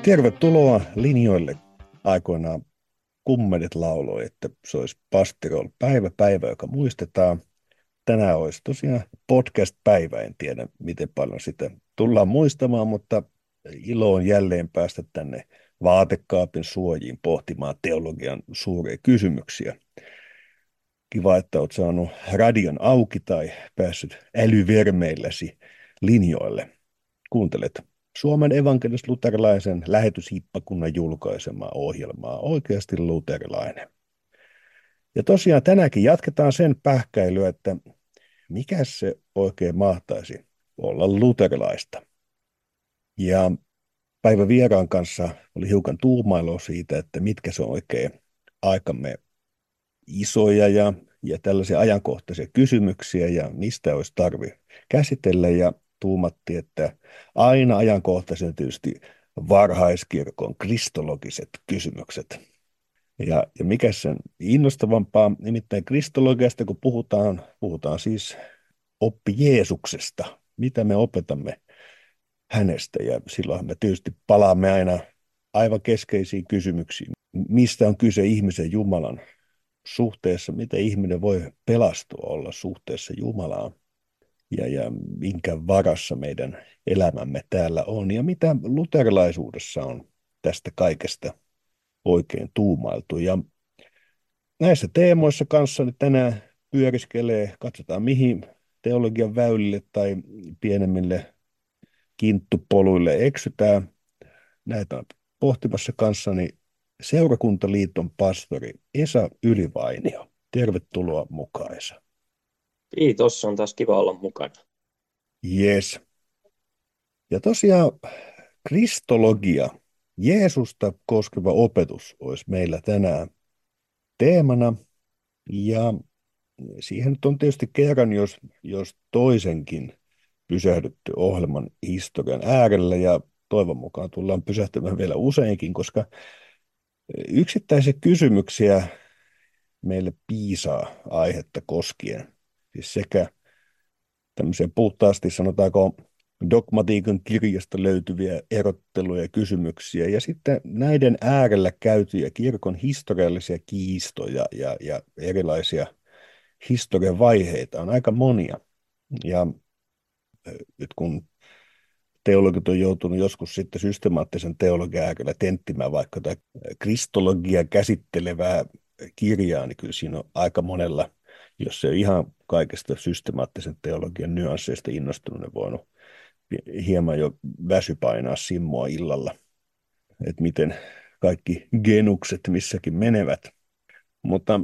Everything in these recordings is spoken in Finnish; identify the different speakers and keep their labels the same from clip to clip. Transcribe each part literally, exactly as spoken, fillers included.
Speaker 1: Tervetuloa linjoille. Aikoinaan kummenet lauloi, että se olisi Pastirol päivä, päivä, joka muistetaan. Tänään olisi tosiaan podcast-päivä, en tiedä miten paljon sitä tullaan muistamaan, mutta ilo on jälleen päästä tänne vaatekaapin suojiin pohtimaan teologian suuria kysymyksiä. Kiva, että olet saanut radion auki tai päässyt älyvermeilläsi linjoille. Kuuntelet Suomen evankelis-luterilaisen lähetyshippakunnan julkaisemaa ohjelmaa Oikeasti luterilainen. Ja tosiaan tänäänkin jatketaan sen pähkäilyä, että mikä se oikein mahtaisi olla luterilaista. Ja päivän vieraan kanssa oli hiukan tuumailua siitä, että mitkä se on oikein aikamme isoja ja, ja tällaisia ajankohtaisia kysymyksiä ja mistä olisi tarvi käsitellä, ja tuumattiin, että aina ajankohtaisen tietysti varhaiskirkon kristologiset kysymykset. Ja, ja mikä sen innostavampaa, nimittäin kristologiasta, kun puhutaan, puhutaan siis oppi Jeesuksesta, mitä me opetamme hänestä, ja silloin me tietysti palaamme aina aivan keskeisiin kysymyksiin. Mistä on kyse ihmisen Jumalan suhteessa, miten ihminen voi pelastua olla suhteessa Jumalaan, ja, ja minkä varassa meidän elämämme täällä on, ja mitä luterilaisuudessa on tästä kaikesta oikein tuumailtu. Ja näissä teemoissa kanssani tänään pyöriskelee, katsotaan mihin teologian väylille tai pienemmille kinttupoluille eksytään. Näitä on pohtimassa kanssani Seurakuntaliiton pastori Esa Ylivainio. Tervetuloa mukaan, Esa.
Speaker 2: Kiitos, on taas kiva olla mukana.
Speaker 1: Yes. Ja tosiaan kristologia, Jeesusta koskeva opetus olisi meillä tänään teemana. Ja siihen nyt on tietysti kerran, jos, jos toisenkin pysähdytty ohjelman historian äärellä, ja toivon mukaan tullaan pysähtymään vielä useinkin, koska yksittäisiä kysymyksiä meille piisaa aihetta koskien. Siis sekä tämmöisiä puhtaasti sanotaanko dogmatiikan kirjasta löytyviä erotteluja ja kysymyksiä, ja sitten näiden äärellä käytyjä kirkon historiallisia kiistoja ja, ja erilaisia historian vaiheita on aika monia. Ja nyt kun teologit on joutunut joskus sitten systemaattisen teologian äärellä tenttimään vaikka tätä kristologiaa käsittelevää kirjaa, niin kyllä siinä on aika monella, jos se on ihan kaikesta systemaattisen teologian nyansseista innostunut, niin voinut hieman jo väsypainaa simmoa illalla, että miten kaikki genukset missäkin menevät. Mutta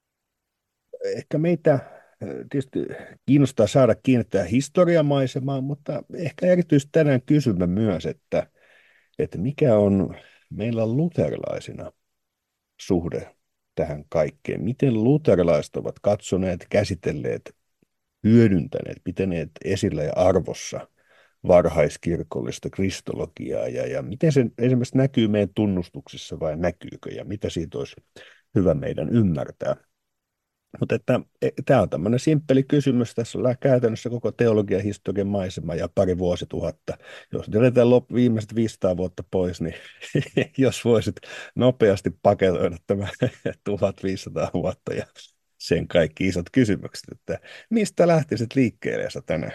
Speaker 1: ehkä meitä tietysti kiinnostaa saada kiinnittää historiamaisemaan, mutta ehkä erityisesti tänään kysymme myös, että, että mikä on meillä luterilaisina suhde tähän kaikkeen. Miten luterilaiset ovat katsoneet, käsitelleet, hyödyntäneet, pitäneet esillä ja arvossa varhaiskirkollista kristologiaa, ja, ja miten se esimerkiksi näkyy meidän tunnustuksissa vai näkyykö, ja mitä siitä olisi hyvä meidän ymmärtää. Mutta että tämä on tämmöinen simppeli kysymys. Tässä on käytännössä koko teologian historian maisema ja pari vuosituhatta. Jos jätetään lop- viimeiset viisisataa vuotta pois, niin jos voisit nopeasti paketoida tämä tuhatviisisataa vuotta ja sen kaikki isot kysymykset, että mistä lähtisit liikkeelle sä tänään?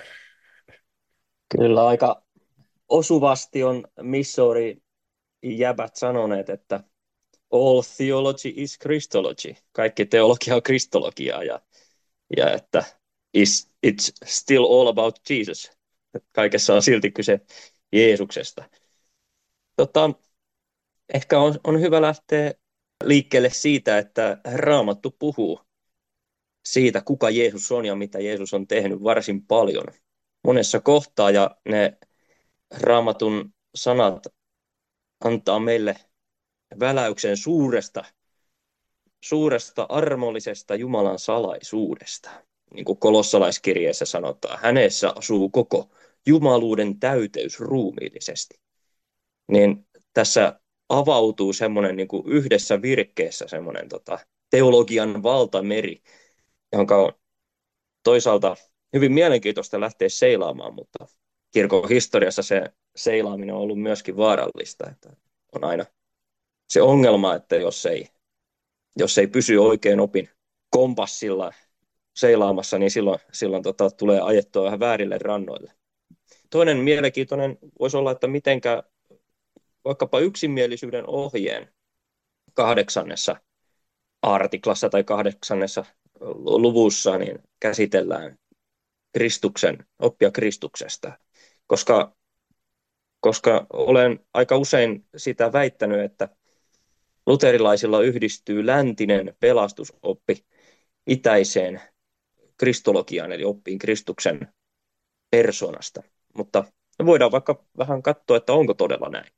Speaker 2: Kyllä aika osuvasti on Missouri-jäbät sanoneet, että all theology is Christology. Kaikki teologia on kristologiaa, ja, ja että is, it's still all about Jesus. Että kaikessa on silti kyse Jeesuksesta. Tota, ehkä on, on hyvä lähteä liikkeelle siitä, että Raamattu puhuu siitä, kuka Jeesus on ja mitä Jeesus on tehnyt varsin paljon monessa kohtaa, ja ne Raamatun sanat antaa meille väläyksen suuresta, suuresta armollisesta Jumalan salaisuudesta. Niin kuin kolossalaiskirjeessä sanotaan, hänessä asuu koko jumaluuden täyteys ruumiillisesti. Niin tässä avautuu semmoinen niin kuin yhdessä virkkeessä semmoinen tota, teologian valtameri, jonka on toisaalta hyvin mielenkiintoista lähteä seilaamaan, mutta kirkon historiassa se seilaaminen on ollut myöskin vaarallista. Että on aina se ongelma, että jos ei, jos ei pysy oikein opin kompassilla seilaamassa, niin silloin, silloin tota, tulee ajettua vähän väärille rannoille. Toinen mielenkiintoinen voisi olla, että mitenkä vaikkapa yksimielisyyden ohjeen kahdeksannessa artiklassa tai kahdeksannessa luvussa niin käsitellään Kristuksen, oppia Kristuksesta, koska, koska olen aika usein sitä väittänyt, että luterilaisilla yhdistyy läntinen pelastusoppi itäiseen kristologiaan, eli oppiin Kristuksen persoonasta. Mutta voidaan vaikka vähän katsoa, että onko todella näin.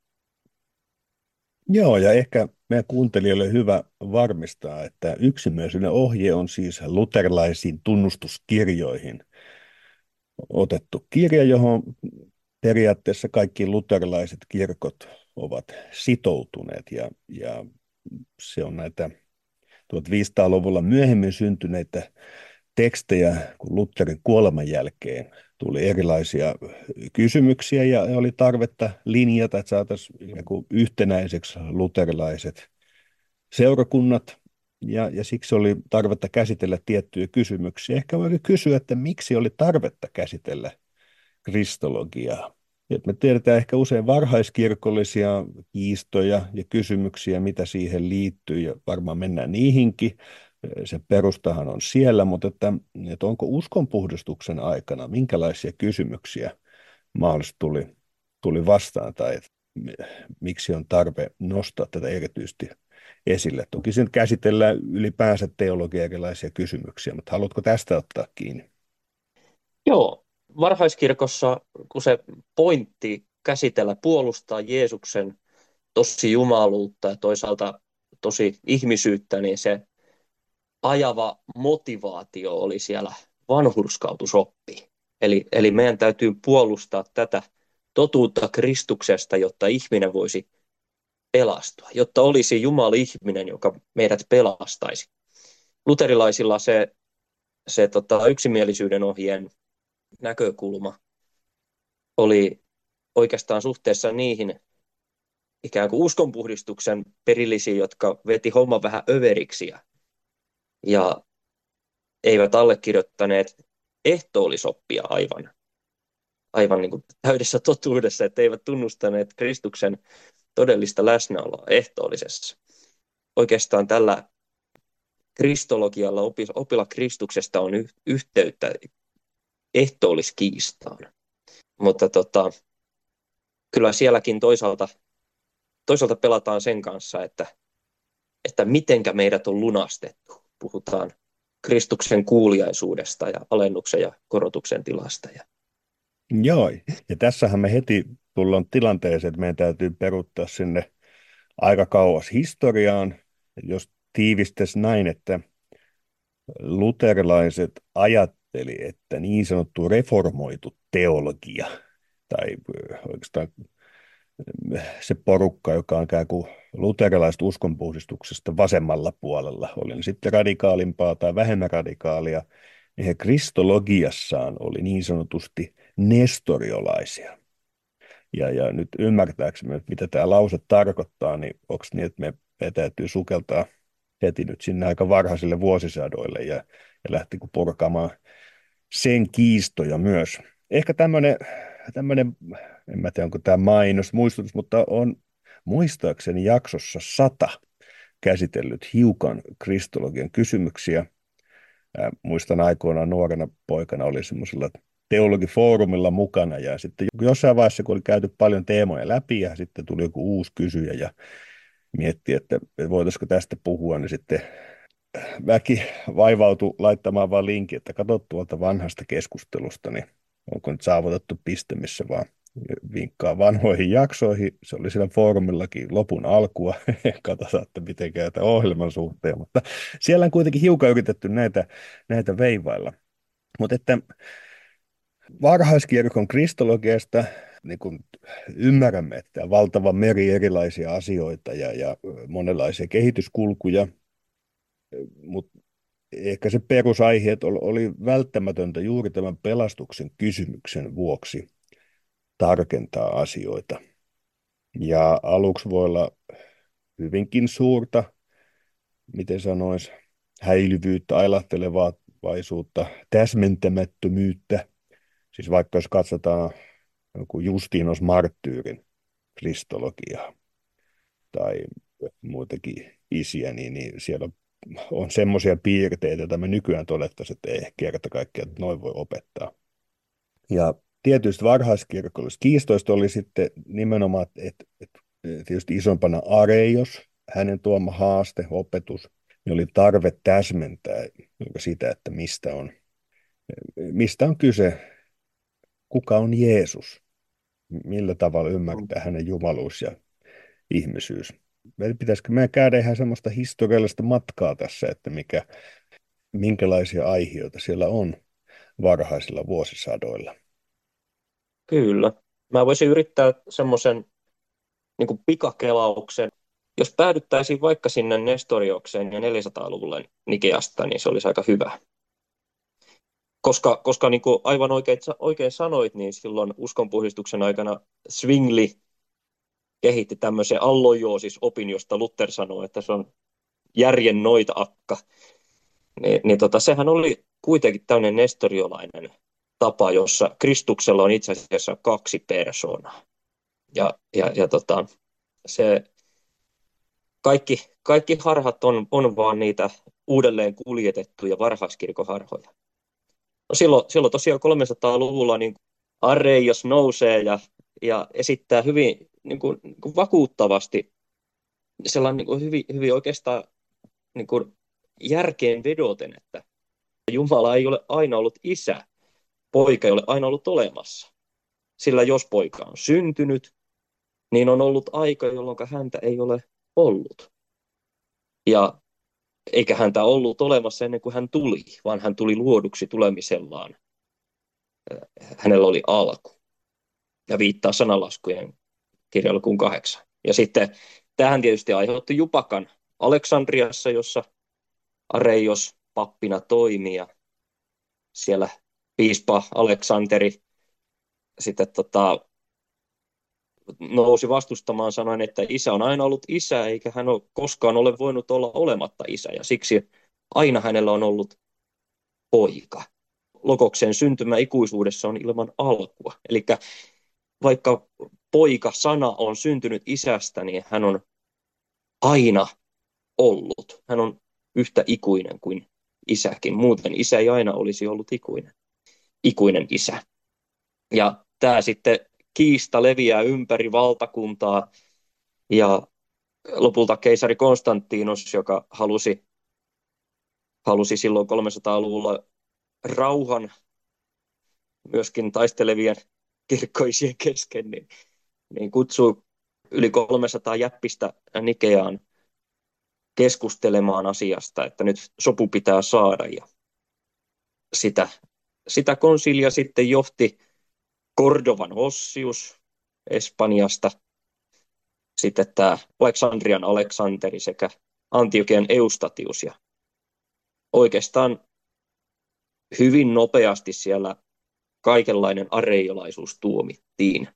Speaker 1: Joo, ja ehkä meidän kuuntelijoille hyvä varmistaa, että yksimielisyyden ohje on siis luterilaisiin tunnustuskirjoihin otettu kirja, johon periaatteessa kaikki luterilaiset kirkot ovat sitoutuneet, ja, ja se on näitä viisitoistasataa-luvulla myöhemmin syntyneitä tekstejä, kun Lutherin kuoleman jälkeen tuli erilaisia kysymyksiä ja oli tarvetta linjata, että saataisiin yhtenäiseksi luterilaiset seurakunnat, ja, ja siksi oli tarvetta käsitellä tiettyjä kysymyksiä. Ehkä voi kysyä, että miksi oli tarvetta käsitellä kristologiaa. Et me tiedetään ehkä usein varhaiskirkollisia kiistoja ja kysymyksiä, mitä siihen liittyy, ja varmaan mennään niihinkin. Se perustahan on siellä, mutta että, että onko uskonpuhdistuksen aikana, minkälaisia kysymyksiä mahdollisesti tuli, tuli vastaan, tai että miksi on tarve nostaa tätä erityisesti esille. Toki sen käsitellään ylipäänsä teologia erilaisia kysymyksiä, mutta haluatko tästä ottaa kiinni?
Speaker 2: Joo, varhaiskirkossa, kun se pointti käsitellä, puolustaa Jeesuksen tosi jumaluutta ja toisaalta tosi ihmisyyttä, niin se ajava motivaatio oli siellä vanhurskautusoppi. Eli, eli meidän täytyy puolustaa tätä totuutta Kristuksesta, jotta ihminen voisi pelastua, jotta olisi Jumala-ihminen, joka meidät pelastaisi. Luterilaisilla se, se tota, yksimielisyyden ohjeen näkökulma oli oikeastaan suhteessa niihin ikään kuin uskonpuhdistuksen perillisiin, jotka veti homman vähän överiksi ja, ja eivät allekirjoittaneet ehtoollisoppia aivan, aivan niin kuin täydessä totuudessa, että eivät tunnustaneet Kristuksen todellista läsnäoloa ehtoollisessa. Oikeastaan tällä kristologialla, opilla Kristuksesta on yhteyttä ehtoolliskiistaan. Mutta tota, kyllä sielläkin toisaalta, toisaalta pelataan sen kanssa, että, että mitenkä meidät on lunastettu. Puhutaan Kristuksen kuuliaisuudesta ja alennuksen ja korotuksen tilasta. Ja...
Speaker 1: Joo, ja tässähän me heti tullaan tilanteeseen, että meidän täytyy peruuttaa sinne aika kauas historiaan, jos tiivistäisi näin, että luterilaiset ajatteli, että niin sanottu reformoitu teologia, tai oikeastaan se porukka, joka on ikään kuin luterilaisesta uskonpuhdistuksesta vasemmalla puolella, oli ne sitten radikaalimpaa tai vähemmän radikaalia, niin he kristologiassaan oli niin sanotusti nestoriolaisia. Ja, ja nyt ymmärtääksemme, mitä tämä lause tarkoittaa, niin onko niin, että me, me täytyy sukeltaa heti nyt sinne aika varhaisille vuosisadoille ja, ja lähti purkamaan sen kiistoja myös. Ehkä tämmöinen, tämmöinen, en mä tiedä onko tämä mainos, muistutus, mutta on muistaakseni jaksossa sata käsitellyt hiukan kristologian kysymyksiä. Ää, muistan aikoinaan nuorena poikana oli semmoisella teologifoorumilla mukana ja sitten jossain vaiheessa, kun oli käyty paljon teemoja läpi ja sitten tuli joku uusi kysyjä ja mietti, että voitaisiko tästä puhua, niin sitten väki vaivautui laittamaan vaan linkin, että katso tuolta vanhasta keskustelusta, niin onko nyt saavutettu piste, missä vaan vinkkaa vanhoihin jaksoihin. Se oli siellä foorumillakin lopun alkua. Katsotaan, että miten käy tämän ohjelman suhteen. Mutta siellä on kuitenkin hiukan yritetty näitä, näitä veivailla. Mutta että varhaiskirkon kristologiasta niin kun ymmärrämme, että on valtava meri erilaisia asioita ja, ja monenlaisia kehityskulkuja, mutta ehkä se perusaihe, että oli välttämätöntä juuri tämän pelastuksen kysymyksen vuoksi tarkentaa asioita. Ja aluksi voi olla hyvinkin suurta, miten sanois, häilyvyyttä, ailahtelevaisuutta, täsmentämättömyyttä. Siis vaikka jos katsotaan joku Justinos Marttyyrin kristologiaa tai muitakin isiä, niin, niin siellä on semmoisia piirteitä, joita me nykyään todettaisiin, että ei kerta kaikkiaan, että noin voi opettaa. Ja tietysti varhaiskirkollisista kiistoista oli sitten nimenomaan, että, että tietysti isompana areios, hänen tuoma haaste, opetus, niin oli tarve täsmentää sitä, että mistä on, mistä on kyse, kuka on Jeesus, millä tavalla ymmärtää hänen jumaluus ja ihmisyys. Pitäisikö meidän käydä ihan semmoista historiallista matkaa tässä, että mikä, minkälaisia aiheita siellä on varhaisilla vuosisadoilla.
Speaker 2: Kyllä. Mä voisin yrittää semmoisen niin kuin pikakelauksen. Jos päädyttäisiin vaikka sinne Nestoriokseen ja neljäsataa-luvulle Nikeasta, niin se olisi aika hyvä. Koska, koska niin kuin aivan oikein, oikein sanoit, niin silloin uskonpuhdistuksen aikana Zwingli kehitti tämmöisen allojoosis-opin, josta Luther sanoi, että se on järjen noita akka. Ni, niin tota, sehän oli kuitenkin tämmöinen nestoriolainen tapa, jossa Kristuksella on itse asiassa kaksi persoonaa. Ja, ja, ja tota, se, kaikki, kaikki harhat on, on vaan niitä uudelleen kuljetettuja varhaiskirkon harhoja. No silloin, silloin tosiaan kolmesataaluvulla niin Arreios nousee ja, ja esittää hyvin niin kuin, niin kuin vakuuttavasti sellainen niin kuin hyvin, hyvin oikeastaan niin kuin järkeen vedoten, että Jumala ei ole aina ollut isä, poika ei ole aina ollut olemassa. Sillä jos poika on syntynyt, niin on ollut aika, jolloin häntä ei ole ollut. Ja eikä häntä ollut olemassa ennen kuin hän tuli, vaan hän tuli luoduksi tulemisellaan. Hänellä oli alku. Ja viittaa sananlaskujen kirjalukuun kahdeksan. Ja sitten tähän tietysti aiheutti jupakan Aleksandriassa, jossa Areios pappina toimi ja siellä piispa Aleksanteri sitten tota, nousi vastustamaan sanoen, että isä on aina ollut isä, eikä hän ole koskaan ole voinut olla olematta isä, ja siksi aina hänellä on ollut poika. Logoksen syntymä ikuisuudessa on ilman alkua. Eli vaikka poika-sana on syntynyt isästä, niin hän on aina ollut. Hän on yhtä ikuinen kuin isäkin. Muuten isä ei aina olisi ollut ikuinen. Ikuinen isä. Ja tämä sitten kiista leviää ympäri valtakuntaa ja lopulta keisari Konstantinos, joka halusi, halusi silloin kolmesataaluvulla rauhan myöskin taistelevien kirkkoisien kesken, niin, niin kutsui yli kolmesataa jäppistä Nikeaan keskustelemaan asiasta, että nyt sopu pitää saada. Ja sitä, sitä konsilia sitten johti Kordovan Hossius Espanjasta, sitten tämä Aleksandrian Aleksanteri sekä Antiokian Eustatius. Ja oikeastaan hyvin nopeasti siellä kaikenlainen areiolaisuus tuomittiin.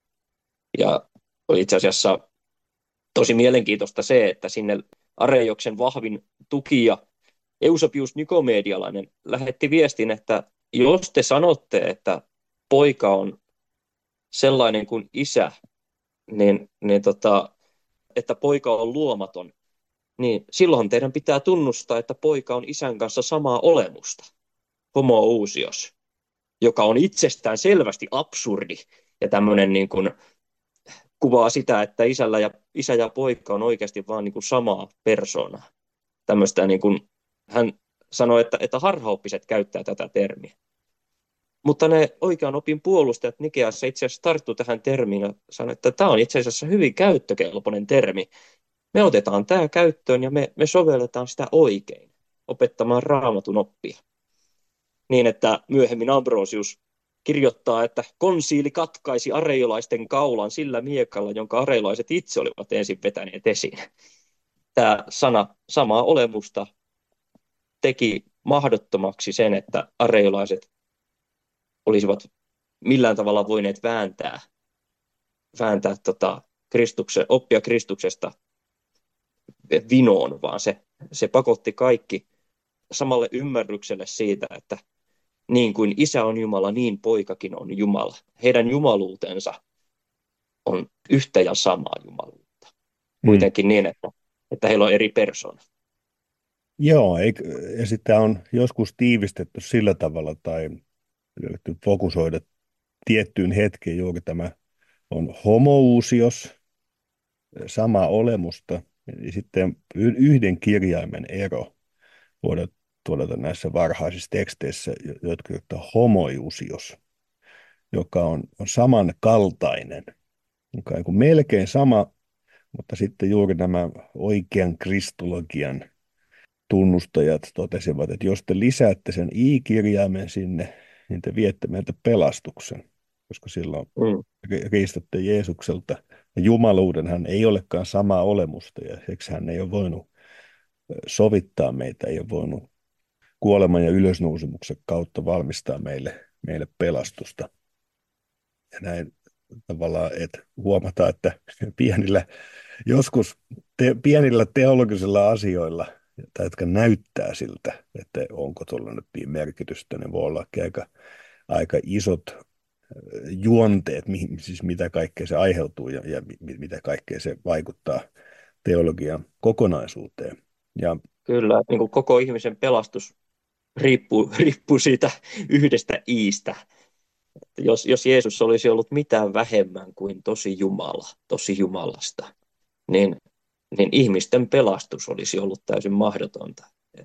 Speaker 2: Ja oli itse asiassa tosi mielenkiintoista se, että sinne Areioksen vahvin tukija Eusebius Nikomedialainen lähetti viestin, että jos te sanotte, että poika on sellainen kuin isä, niin, niin tota, että poika on luomaton, niin silloin teidän pitää tunnustaa, että poika on isän kanssa samaa olemusta, homoousios, joka on itsestään selvästi absurdi ja tämmöinen niin kuin kuvaa sitä, että isällä ja, isä ja poika on oikeasti vaan niin kuin samaa persoonaa. Tämmöistä niin kuin, hän sanoi, että, että harhaoppiset käyttää tätä termiä. Mutta ne oikean opin puolustajat Nikeassa itse asiassa tarttu tähän termiin ja sanoi, että tämä on itse asiassa hyvin käyttökelpoinen termi. Me otetaan tämä käyttöön ja me, me sovelletaan sitä oikein opettamaan raamatun oppia. Niin, että myöhemmin Ambrosius kirjoittaa, että konsiili katkaisi areiolaisten kaulan sillä miekalla, jonka areiolaiset itse olivat ensin vetäneet esiin. Tämä sana samaa olemusta teki mahdottomaksi sen, että areiolaiset olisivat millään tavalla voineet vääntää, vääntää tota Kristuksen, oppia Kristuksesta vinoon, vaan se, se pakotti kaikki samalle ymmärrykselle siitä, että niin kuin Isä on Jumala, niin poikakin on Jumala. Heidän jumaluutensa on yhtä ja samaa jumaluutta.
Speaker 1: Mm.
Speaker 2: Kuitenkin niin, että, että heillä on eri persoona.
Speaker 1: Joo, eikö, ja sitä on joskus tiivistetty sillä tavalla tai yritetty fokusoida tiettyyn hetkeen juuri tämä on homouusios, samaa olemusta, ja sitten y- yhden kirjaimen ero voidaan todeta näissä varhaisissa teksteissä, jo- jotka kirjoittaa homoiusios, joka on, on samankaltainen, joka on niin melkein sama, mutta sitten juuri nämä oikean kristologian tunnustajat totesivat, että jos te lisäätte sen i-kirjaimen sinne, niin te viette meiltä pelastuksen, koska silloin
Speaker 2: Mm.
Speaker 1: riistätte Jeesukselta. Ja jumaluudenhan ei olekaan samaa olemusta, ja siksi hän ei ole voinut sovittaa meitä, ei ole voinut kuoleman ja ylösnousemuksen kautta valmistaa meille, meille pelastusta. Ja näin tavallaan, että huomataan, että pienillä, joskus te, pienillä teologisilla asioilla, jotka näyttää siltä, että onko tuolla nyt merkitystä, ne voi olla aika, aika isot juonteet, siis mitä kaikkea se aiheutuu ja, ja mitä kaikkea se vaikuttaa teologian kokonaisuuteen. Ja,
Speaker 2: Kyllä, niin kuin koko ihmisen pelastus riippuu, riippuu siitä yhdestä iistä. Jos, jos Jeesus olisi ollut mitään vähemmän kuin tosi Jumala, tosi Jumalasta, niin, niin ihmisten pelastus olisi ollut täysin mahdotonta.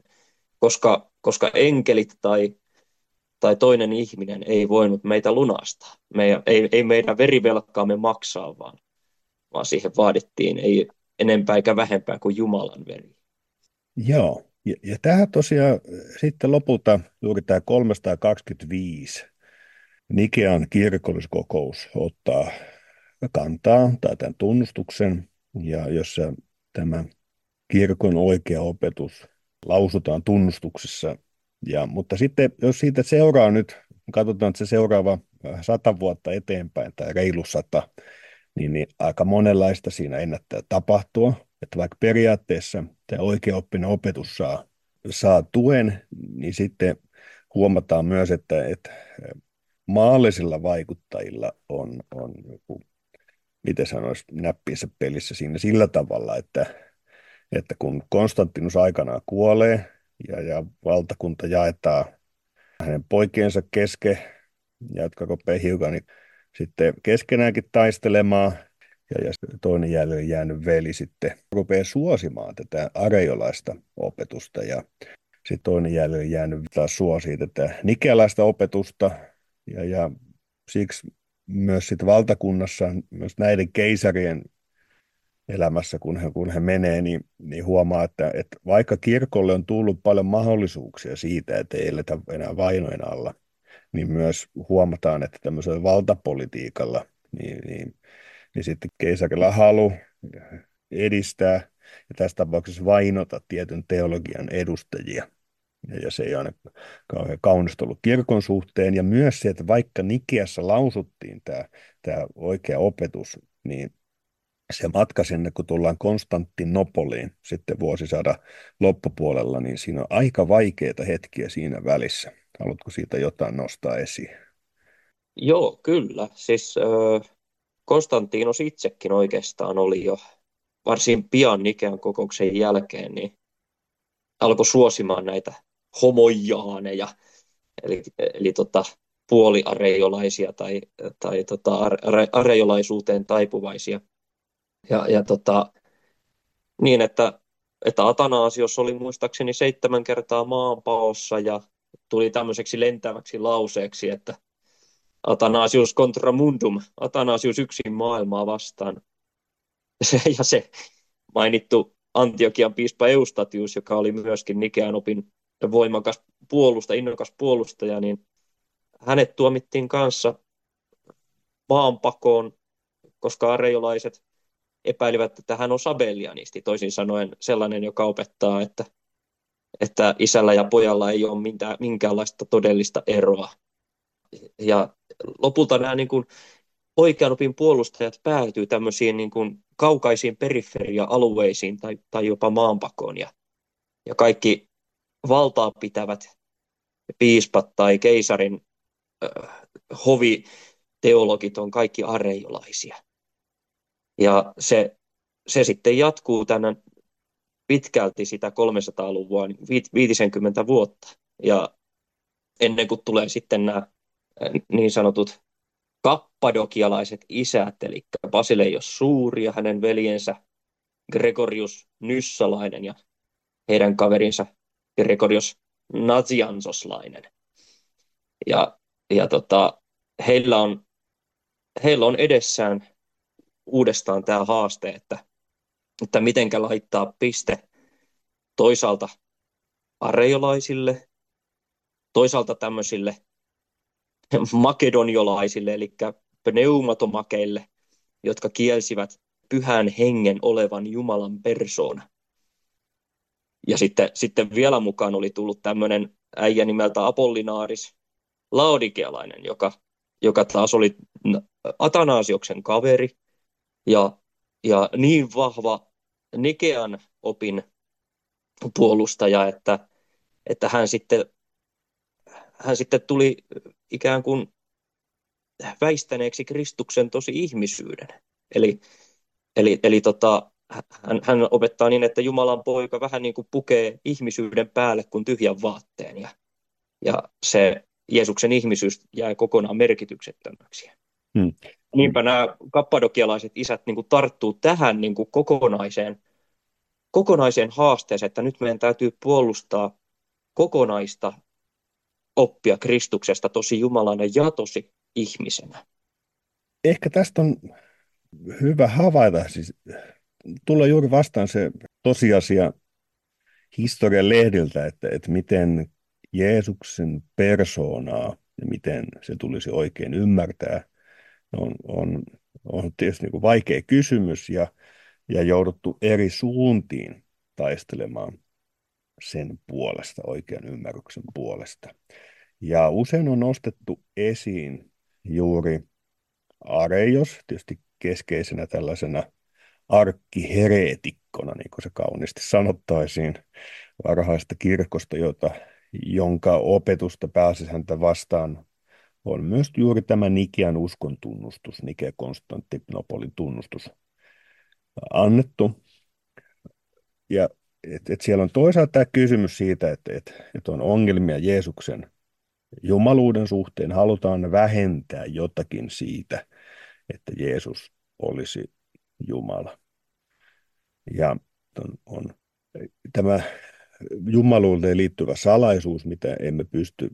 Speaker 2: Koska, koska enkelit tai, tai toinen ihminen ei voinut meitä lunastaa. Me, ei, ei meidän verivelkaamme maksaa, vaan, vaan siihen vaadittiin ei enempää eikä vähempää kuin Jumalan veri.
Speaker 1: joo, ja, ja tähän tosiaan sitten lopulta juuri tämä kolmesataakaksikymmentäviisi Nikean kirkolliskokous ottaa kantaa tai tämän tunnustuksen, ja jossa tämä kirkon oikea opetus lausutaan tunnustuksessa. Ja, mutta sitten, jos siitä seuraa nyt, katsotaan, että se seuraava sata vuotta eteenpäin tai reilu sata, niin, niin aika monenlaista siinä ennättää tapahtua. Että vaikka periaatteessa tämä oikeaoppinen opetus saa, saa tuen, niin sitten huomataan myös, että, että maallisilla vaikuttajilla on, on joku, miten sanoisi, näppinsä pelissä siinä sillä tavalla, että, että kun Konstantinus aikanaan kuolee ja, ja valtakunta jaetaan hänen poikiensa kesken, jotka rupeaa hiukan niin sitten keskenäänkin taistelemaan, ja, ja toinen jäljellä jäänyt veli sitten rupeaa suosimaan tätä areiolaista opetusta, ja sitten toinen jäljellä jäänyt taas suosii tätä nikealaista opetusta, ja, ja siksi myös sitten valtakunnassa, myös näiden keisarien elämässä, kun he, kun he menee, niin, niin huomaa, että, että vaikka kirkolle on tullut paljon mahdollisuuksia siitä, että ei eletä enää vainojen alla, niin myös huomataan, että tämmöisellä valtapolitiikalla, niin, niin, niin sitten keisarilla halu edistää ja tässä tapauksessa vainota tietyn teologian edustajia. Ja, ja se ei aina kauhean kaunista ollut kirkon suhteen. Ja myös se, että vaikka Nikeassa lausuttiin tämä, tämä oikea opetus, niin se matka sinne, kun tullaan Konstantinopoliin sitten vuosisadan loppupuolella, niin siinä on aika vaikeita hetkiä siinä välissä. Haluatko siitä jotain nostaa esiin?
Speaker 2: Joo, kyllä. Siis äh, Konstantinos itsekin oikeastaan oli jo varsin pian Nikean kokouksen jälkeen, niin alkoi suosimaan näitä homojaaneja, eli, eli tota, puoliareiolaisia tai, tai tota, are, areiolaisuuteen taipuvaisia. Ja, ja tota, niin, että, että Atanasios oli muistaakseni seitsemän kertaa maanpaossa ja tuli tämmöiseksi lentäväksi lauseeksi, että Athanasius contra mundum, Athanasius yksin maailmaa vastaan. Ja se mainittu Antiokian piispa Eustatius, joka oli myöskin Nikean opin voimakas puolusta, innokas puolustaja, niin hänet tuomittiin kanssa maanpakoon, koska areiolaiset epäilivät, että hän on sabellianisti, toisin sanoen sellainen, joka opettaa, että, että isällä ja pojalla ei ole mitään, minkäänlaista todellista eroa. Ja lopulta nämä niin kuin oikean opin puolustajat päätyy tämmöisiin niin kuin kaukaisiin periferia-alueisiin tai, tai jopa maanpakoon. Ja, ja kaikki valtaa pitävät piispat tai keisarin äh, hoviteologit on kaikki areiolaisia. Ja se, se sitten jatkuu tänä pitkälti sitä kolmesataalukua, niin viisikymmentä vuotta. Ja ennen kuin tulee sitten nämä äh, niin sanotut kappadokialaiset isät, eli Basileios Suuri ja hänen veljensä Gregorius Nyssalainen ja heidän kaverinsa Gregorius Nazianzoslainen. Ja, ja tota, heillä on, heillä on edessään uudestaan tämä haaste, että, että mitenkä laittaa piste toisaalta areiolaisille, toisaalta tämmöisille makedoniolaisille, eli pneumatomakeille, jotka kielsivät pyhän hengen olevan Jumalan persoona. Ja sitten, sitten vielä mukaan oli tullut tämmöinen äijä nimeltä Apollinaaris Laodikealainen, joka, joka taas oli Atanasioksen kaveri ja, ja niin vahva Nikean opin puolustaja, että, että hän, sitten, hän sitten tuli ikään kuin väistäneeksi Kristuksen tosi ihmisyyden. Eli, eli, eli tota, hän, hän opettaa niin, että Jumalan poika vähän niin kuin pukee ihmisyyden päälle kuin tyhjän vaatteen. Ja, ja se Jeesuksen ihmisyys jää kokonaan merkityksettömäksi.
Speaker 1: Hmm.
Speaker 2: Niinpä nämä kappadokialaiset isät niin kuin tarttuu tähän niin kuin kokonaiseen, kokonaiseen haasteeseen, että nyt meidän täytyy puolustaa kokonaista oppia Kristuksesta tosi Jumalana ja tosi ihmisenä.
Speaker 1: Ehkä tästä on hyvä havaita, siis tulee juuri vastaan se tosiasia historian lehdiltä, että, että miten Jeesuksen persoonaa ja miten se tulisi oikein ymmärtää, on, on, on tietysti niin kuin vaikea kysymys ja, ja jouduttu eri suuntiin taistelemaan sen puolesta, oikean ymmärryksen puolesta. Ja usein on nostettu esiin juuri areios, tietysti keskeisenä tällaisena arkkihereetikkona, niin kuin se kauniisti sanottaisiin, varhaista kirkosta, jota, jonka opetusta pääsisi häntä vastaan, on myös juuri tämä Nikean uskon tunnustus, Nikea-Konstantinopolin tunnustus annettu. Ja et, et siellä on toisaalta tämä kysymys siitä, että et, et on ongelmia Jeesuksen jumaluuden suhteen, halutaan vähentää jotakin siitä, että Jeesus olisi Jumala. Ja on, on tämä jumaluuteen liittyvä salaisuus, mitä emme pysty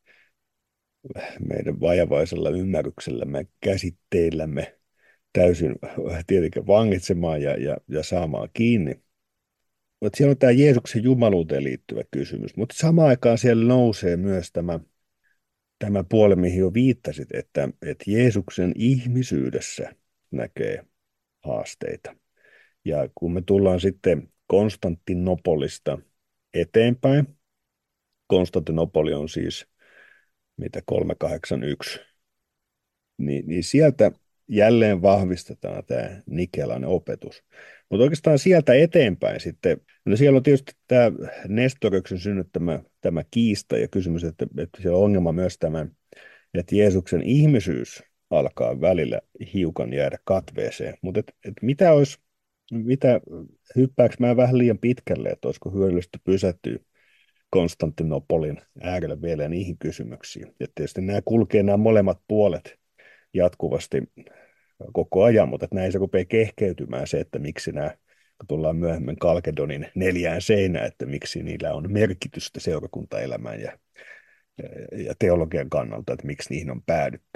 Speaker 1: meidän vajavaisella ymmärryksellämme, käsitteillämme täysin tietenkin vangitsemaan ja, ja, ja saamaan kiinni. Mutta siellä on tämä Jeesuksen jumaluuteen liittyvä kysymys, mutta samaan aikaan siellä nousee myös tämä, tämä puoli, mihin jo viittasit, että, että Jeesuksen ihmisyydessä näkee haasteita. Ja kun me tullaan sitten Konstantinopolista eteenpäin, Konstantinopoli on siis mitä kolmesataakahdeksankymmentäyksi, niin, niin sieltä jälleen vahvistetaan tämä nikelainen opetus. Mutta oikeastaan sieltä eteenpäin sitten, no siellä on tietysti tämä Nestoriksen synnyttämä tämä kiista ja kysymys, että, että siellä on ongelma myös tämä, että Jeesuksen ihmisyys alkaa välillä hiukan jäädä katveeseen. Mutta et, et mitä olisi, mitä, hyppääkö mä vähän liian pitkälle, että olisiko hyödyllistä pysähtyä Konstantinopolin äärellä vielä niihin kysymyksiin. Ja tietysti nämä kulkee nämä molemmat puolet jatkuvasti koko ajan, mutta että näin se rupeaa kehkeytymään se, että miksi nämä, kun tullaan myöhemmin Kalkedonin neljään seinään, että miksi niillä on merkitystä seurakuntaelämään ja, ja teologian kannalta, että miksi niihin on päädytty.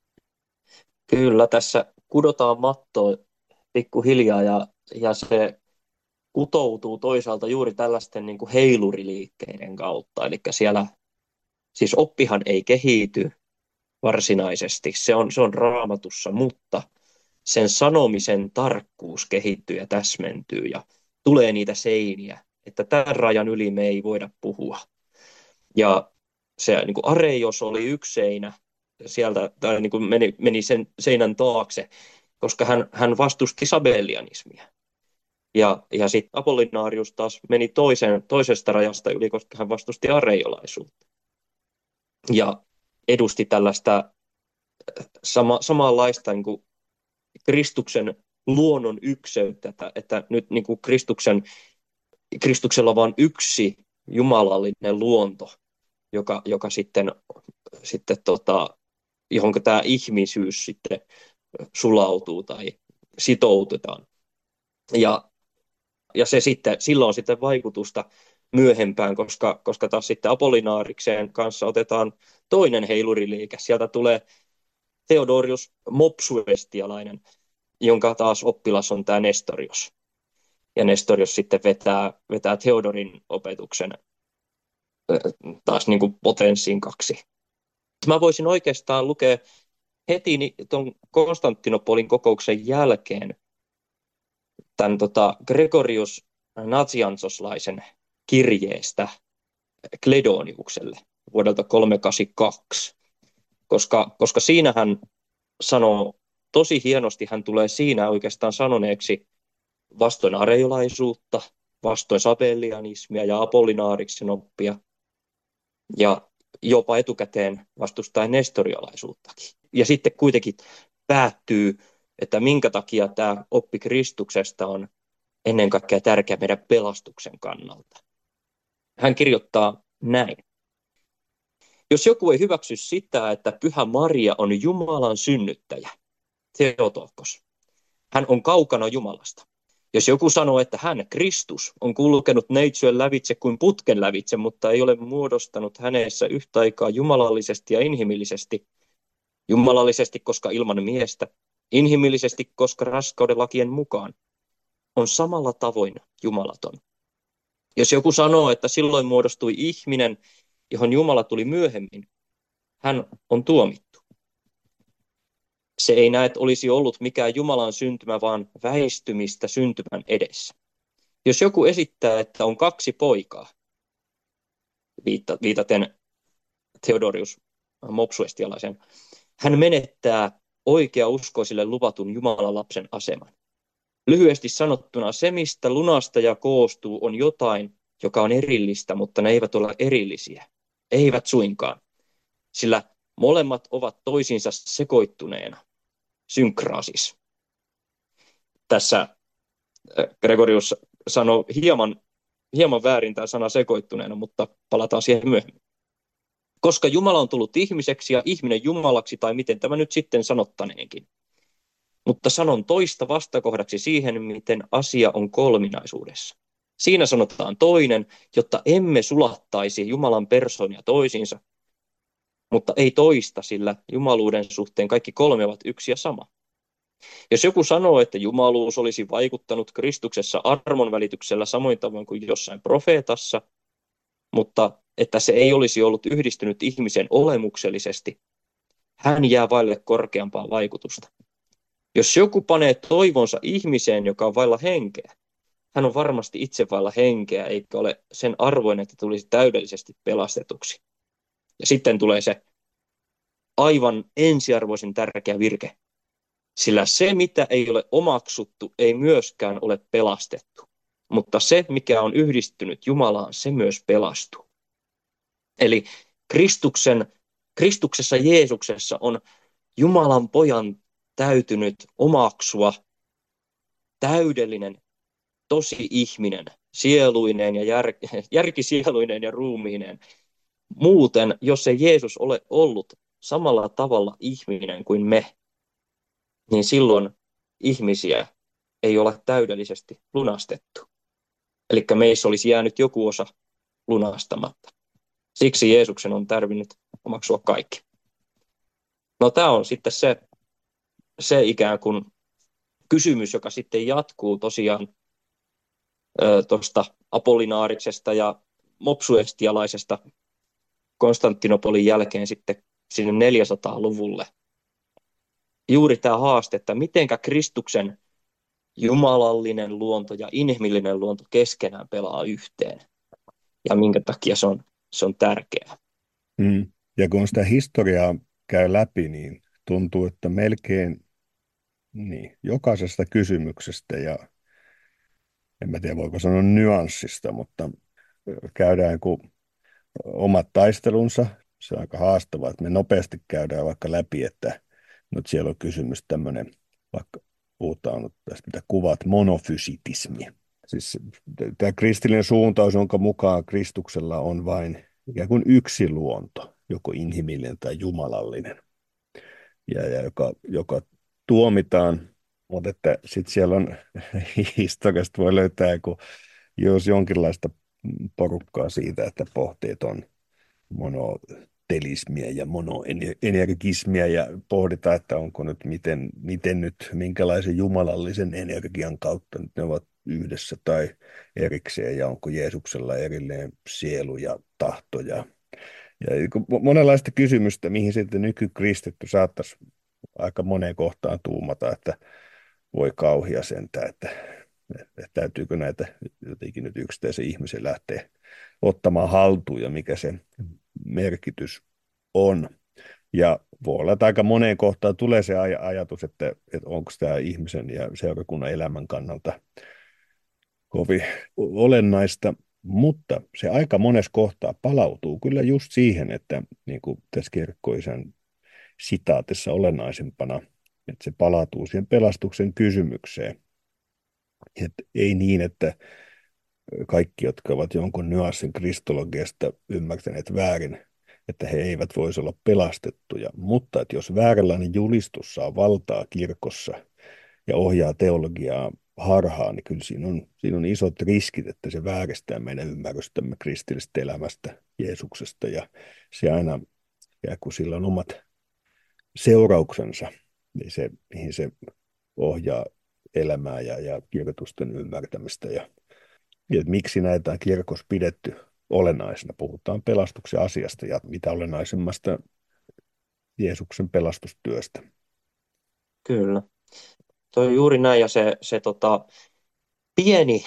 Speaker 2: Kyllä, tässä kudotaan mattoa pikkuhiljaa ja, ja se kutoutuu toisaalta juuri tällaisten niin kuin heiluriliikkeiden kautta. Eli siellä siis oppihan ei kehity varsinaisesti, se on, se on Raamatussa, mutta sen sanomisen tarkkuus kehittyy ja täsmentyy ja tulee niitä seiniä, että tämän rajan yli me ei voida puhua. Ja se niin kuin areios oli yksi seinä, sieltä tai niin kuin meni, meni sen seinän taakse, koska hän, hän vastusti sabellianismia. Ja, ja sitten Apollinaarius taas meni toisen, toisesta rajasta yli, koska hän vastusti areiolaisuutta. Ja edusti tällaista sama, samanlaista niin kuin Kristuksen luonnon ykseyttä, että, että nyt niin kuin Kristuksen, Kristuksella on vain yksi jumalallinen luonto, joka, joka sitten, sitten tota, johon tämä ihmisyys sitten sulautuu tai sitoutetaan. Ja, ja se sitten, sillä on sitten vaikutusta myöhempään, koska, koska taas sitten Apollinaarikseen kanssa otetaan toinen heiluriliike. Sieltä tulee Theodorius Mopsuestialainen, jonka taas oppilas on tämä Nestorius. Ja Nestorius sitten vetää, vetää Theodorin opetuksen taas niin kuin potenssiin kaksi. Mä voisin oikeastaan lukea heti tuon Konstantinopolin kokouksen jälkeen tämän tota Gregorius Nazianzoslaisen kirjeestä Kledoniukselle vuodelta kolmesataakahdeksankymmentäkaksi, koska, koska siinä hän sanoo tosi hienosti, hän tulee siinä oikeastaan sanoneeksi vastoin areiolaisuutta, vastoin sabellianismia ja apollinaariksen oppia, ja jopa etukäteen vastustaen nestorialaisuuttakin. Ja sitten kuitenkin päättyy, että minkä takia tämä oppi Kristuksesta on ennen kaikkea tärkeä meidän pelastuksen kannalta. Hän kirjoittaa näin. Jos joku ei hyväksy sitä, että Pyhä Maria on Jumalan synnyttäjä, Theotokos, hän on kaukana Jumalasta. Jos joku sanoo, että hän, Kristus, on kulkenut neitsyön lävitse kuin putken lävitse, mutta ei ole muodostanut hänessä yhtä aikaa jumalallisesti ja inhimillisesti, jumalallisesti, koska ilman miestä, inhimillisesti, koska raskauden lakien mukaan, on samalla tavoin jumalaton. Jos joku sanoo, että silloin muodostui ihminen, johon Jumala tuli myöhemmin, hän on tuomittu. Se ei näet olisi ollut mikään Jumalan syntymä, vaan väistymistä syntymän edessä. Jos joku esittää, että on kaksi poikaa, viitaten Theodorius Mopsuestialaisen, hän menettää oikeauskoisille luvatun Jumalan lapsen aseman. Lyhyesti sanottuna se, mistä lunastaja koostuu, on jotain, joka on erillistä, mutta ne eivät ole erillisiä. Eivät suinkaan, sillä molemmat ovat toisiinsa sekoittuneena. Synkraasis. Tässä Gregorius sanoi hieman, hieman väärin tämä sana sekoittuneena, mutta palataan siihen myöhemmin. Koska Jumala on tullut ihmiseksi ja ihminen Jumalaksi, tai miten tämä nyt sitten sanottaneenkin. Mutta sanon toista vastakohdaksi siihen, miten asia on kolminaisuudessa. Siinä sanotaan toinen, jotta emme sulattaisi Jumalan persoonia toisiinsa, mutta ei toista, sillä jumaluuden suhteen kaikki kolme ovat yksi ja sama. Jos joku sanoo, että jumaluus olisi vaikuttanut Kristuksessa armon välityksellä samoin tavoin kuin jossain profeetassa, mutta että se ei olisi ollut yhdistynyt ihmisen olemuksellisesti, hän jää vaille korkeampaa vaikutusta. Jos joku panee toivonsa ihmiseen, joka on vailla henkeä, hän on varmasti itse vailla henkeä, eikä ole sen arvoinen, että tulisi täydellisesti pelastetuksi. Ja sitten tulee se aivan ensiarvoisen tärkeä virke. Sillä se, mitä ei ole omaksuttu, ei myöskään ole pelastettu. Mutta se, mikä on yhdistynyt Jumalaan, se myös pelastuu. Eli Kristuksen, Kristuksessa Jeesuksessa on Jumalan pojan täytynyt omaksua täydellinen, tosi ihminen, sieluinen ja jär, järkisieluinen ja ruumiinen. Muuten, jos ei Jeesus ole ollut samalla tavalla ihminen kuin me, niin silloin ihmisiä ei ole täydellisesti lunastettu. Eli meissä olisi jäänyt joku osa lunastamatta. Siksi Jeesuksen on tarvinnut omaksua kaikki. No tämä on sitten se, se ikään kuin kysymys, joka sitten jatkuu tosiaan tuosta apollinaariksesta ja mopsuestialaisesta Konstantinopolin jälkeen sitten sinne neljäsataaluvulle. Juuri tämä haaste, että mitenkä Kristuksen jumalallinen luonto ja inhimillinen luonto keskenään pelaa yhteen ja minkä takia se on, se on tärkeää.
Speaker 1: Mm. Ja kun sitä historiaa käy läpi, niin tuntuu, että melkein niin, jokaisesta kysymyksestä ja en mä tiedä voiko sanoa nyanssista, mutta käydään kuin omat taistelunsa. Se on aika haastavaa, että me nopeasti käydään vaikka läpi, että nyt siellä on kysymys tämmöinen, vaikka puhutaan nyt tästä, mitä kuvat, monofysitismi. Siis tämä kristillinen suuntaus, jonka mukaan Kristuksella on vain ikään kuin yksi luonto, joko inhimillinen tai jumalallinen, ja, ja joka, joka tuomitaan, mutta että sitten siellä on historiasta voi löytää, kun jos jonkinlaista porukkaa siitä, että pohteet on monotelismia ja monoenergismia ja pohditaan, että onko nyt miten, miten nyt, minkälaisen jumalallisen energian kautta nyt ne ovat yhdessä tai erikseen ja onko Jeesuksella erilleen sielu ja tahto ja, ja monenlaista kysymystä, mihin sitten nykykristitty saattaisi aika moneen kohtaan tuumata, että voi kauhia sentään, että, että täytyykö näitä jotenkin nyt yksittäisen ihmisen lähteä ottamaan haltuun ja mikä sen merkitys on. Ja voi olla, että aika moneen kohtaan tulee se aj- ajatus, että, että onko tämä ihmisen ja seurakunnan elämän kannalta kovin olennaista, mutta se aika monessa kohtaa palautuu kyllä just siihen, että niin kuin tässä kirkkoisän sitaatissa olennaisempana, että se palautuu siihen pelastuksen kysymykseen. Että ei niin, että kaikki, jotka ovat jonkun nyanssin kristologiasta ymmärtäneet väärin, että he eivät voisi olla pelastettuja, mutta että jos vääränlainen julistus saa valtaa kirkossa ja ohjaa teologiaa harhaan, niin kyllä siinä on, siinä on isot riskit, että se vääristää meidän ymmärrystämme kristillisestä elämästä, Jeesuksesta, ja se aina, ja kun sillä on omat seurauksensa, niin se, mihin se ohjaa elämää ja, ja kirjoitusten ymmärtämistä. Ja, ja että miksi näitä on kirkossa pidetty olennaisena. Puhutaan pelastuksen asiasta ja mitä olennaisemmasta Jeesuksen pelastustyöstä.
Speaker 2: Kyllä. Toi on juuri näin, ja se, se tota, pieni,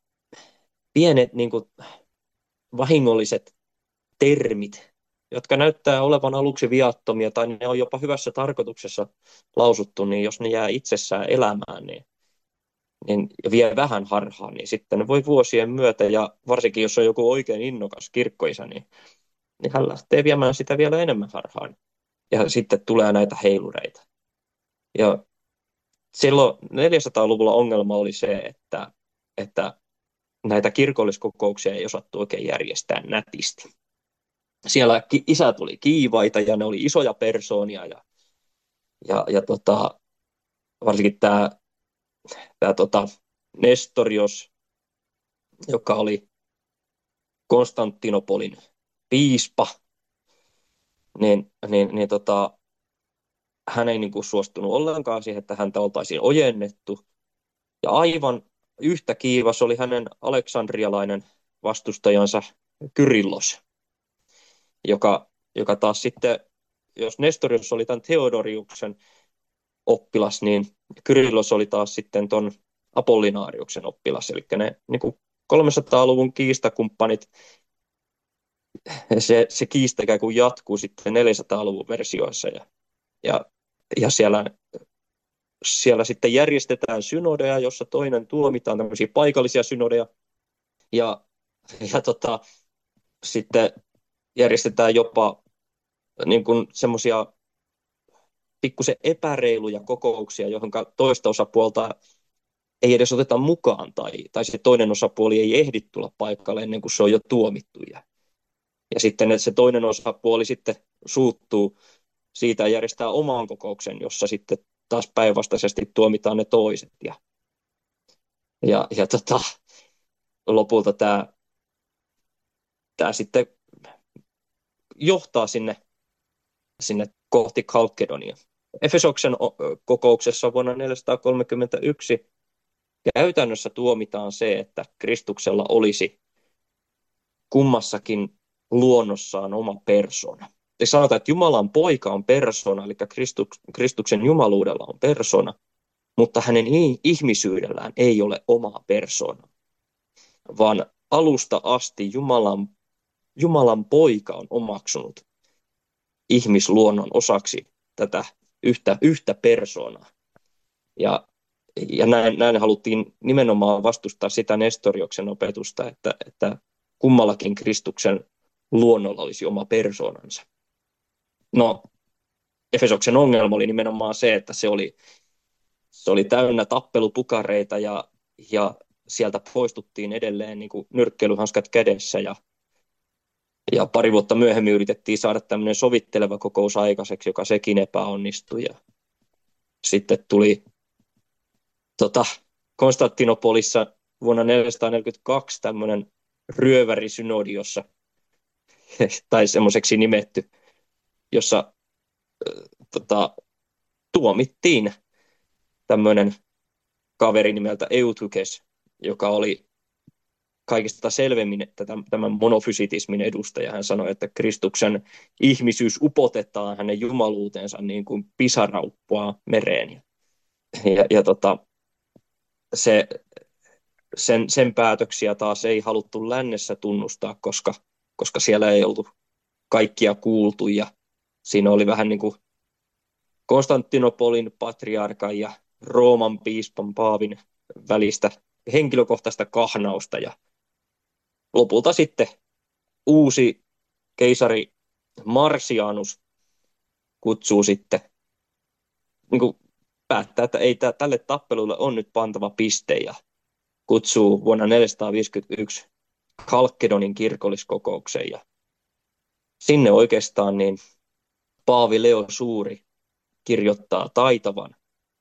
Speaker 2: pienet niin kuin, vahingolliset termit, jotka näyttää olevan aluksi viattomia, tai ne on jopa hyvässä tarkoituksessa lausuttu, niin jos ne jää itsessään elämään, niin, niin ja vie vähän harhaan, niin sitten ne voi vuosien myötä, ja varsinkin jos on joku oikein innokas kirkkoisä, niin, niin hän lähtee viemään sitä vielä enemmän harhaan. Ja sitten tulee näitä heilureita. Ja silloin neljäsataaluvulla ongelma oli se, että, että näitä kirkolliskokouksia ei osattu oikein järjestää nätisti. Siellä isät oli kiivaita ja ne oli isoja persoonia ja, ja, ja tota, varsinkin tämä, tämä tota Nestorios, joka oli Konstantinopolin piispa, niin, niin, niin tota, hän ei niin kuin suostunut ollenkaan siihen, että häntä oltaisiin ojennettu. Ja aivan yhtä kiivas oli hänen aleksandrialainen vastustajansa Kyrillos, joka, joka taas sitten, jos Nestorius oli tämän Theodoriuksen oppilas, niin Kyrillos oli taas sitten ton Apollinaariuksen oppilas. Eli ne niin kuin kolmesataaluvun kiistakumppanit, se, se kiista ikään kuin jatkuu sitten neljäsataaluvun versioissa. Ja, ja, ja siellä, siellä sitten järjestetään synodeja, jossa toinen tuomitaan, tämmöisiä paikallisia synodeja. Ja, ja tota, sitten järjestetään jopa niin kuin semmoisia pikkusen epäreiluja kokouksia, johon toista osapuolta ei edes oteta mukaan, tai, tai se toinen osapuoli ei ehdi tulla paikalle ennen kuin se on jo tuomittu. Ja, ja sitten se toinen osapuoli sitten suuttuu siitä ja järjestää oman kokouksen, jossa sitten taas päinvastaisesti tuomitaan ne toiset. Ja, ja, ja tota, lopulta tämä, tämä sitten johtaa sinne, sinne kohti Kalkedonia. Efesoksen kokouksessa vuonna neljäsataakolmekymmentäyksi käytännössä tuomitaan se, että Kristuksella olisi kummassakin luonnossaan oma persona. Te sanotaan, että Jumalan poika on persona, eli Kristuksen jumaluudella on persona, mutta hänen ihmisyydellään ei ole omaa persona, vaan alusta asti Jumalan, Jumalan poika on omaksunut ihmisluonnon osaksi tätä yhtä, yhtä persoonaa. Ja, ja näin, näin haluttiin nimenomaan vastustaa sitä Nestorioksen opetusta, että, että kummallakin Kristuksen luonnolla olisi oma persoonansa. No, Efesoksen ongelma oli nimenomaan se, että se oli, se oli täynnä tappelupukareita ja, ja sieltä poistuttiin edelleen niin kuin nyrkkeilyhanskat kädessä ja, ja pari vuotta myöhemmin yritettiin saada tämmöinen sovitteleva kokous aikaiseksi, joka sekin epäonnistui. Ja sitten tuli tota, Konstantinopolissa vuonna neljäsataaneljäkymmentäkaksi tämmöinen ryövärisynodi, jossa, tai semmoiseksi nimetty, jossa äh, tota, tuomittiin tämmöinen kaveri nimeltä Eutyches, joka oli kaikista selvemmin tämän monofysitismin edustaja. Hän sanoi, että Kristuksen ihmisyys upotetaan hänen jumaluutensa niin kuin pisarauppua mereen. Ja, ja tota, se, sen, sen päätöksiä taas ei haluttu lännessä tunnustaa, koska, koska siellä ei oltu kaikkia kuultu. Ja siinä oli vähän niin kuin Konstantinopolin patriarkan ja Rooman piispan Paavin välistä henkilökohtaista kahnausta. Ja lopulta sitten uusi keisari Marsianus kutsuu sitten, niin kuin päättää, että ei tälle tappelulle on nyt pantava piste ja kutsuu vuonna neljäsataaviisikymmentäyksi Kalkkedonin kirkolliskokoukseen. Ja sinne oikeastaan niin Paavi Leo Suuri kirjoittaa taitavan,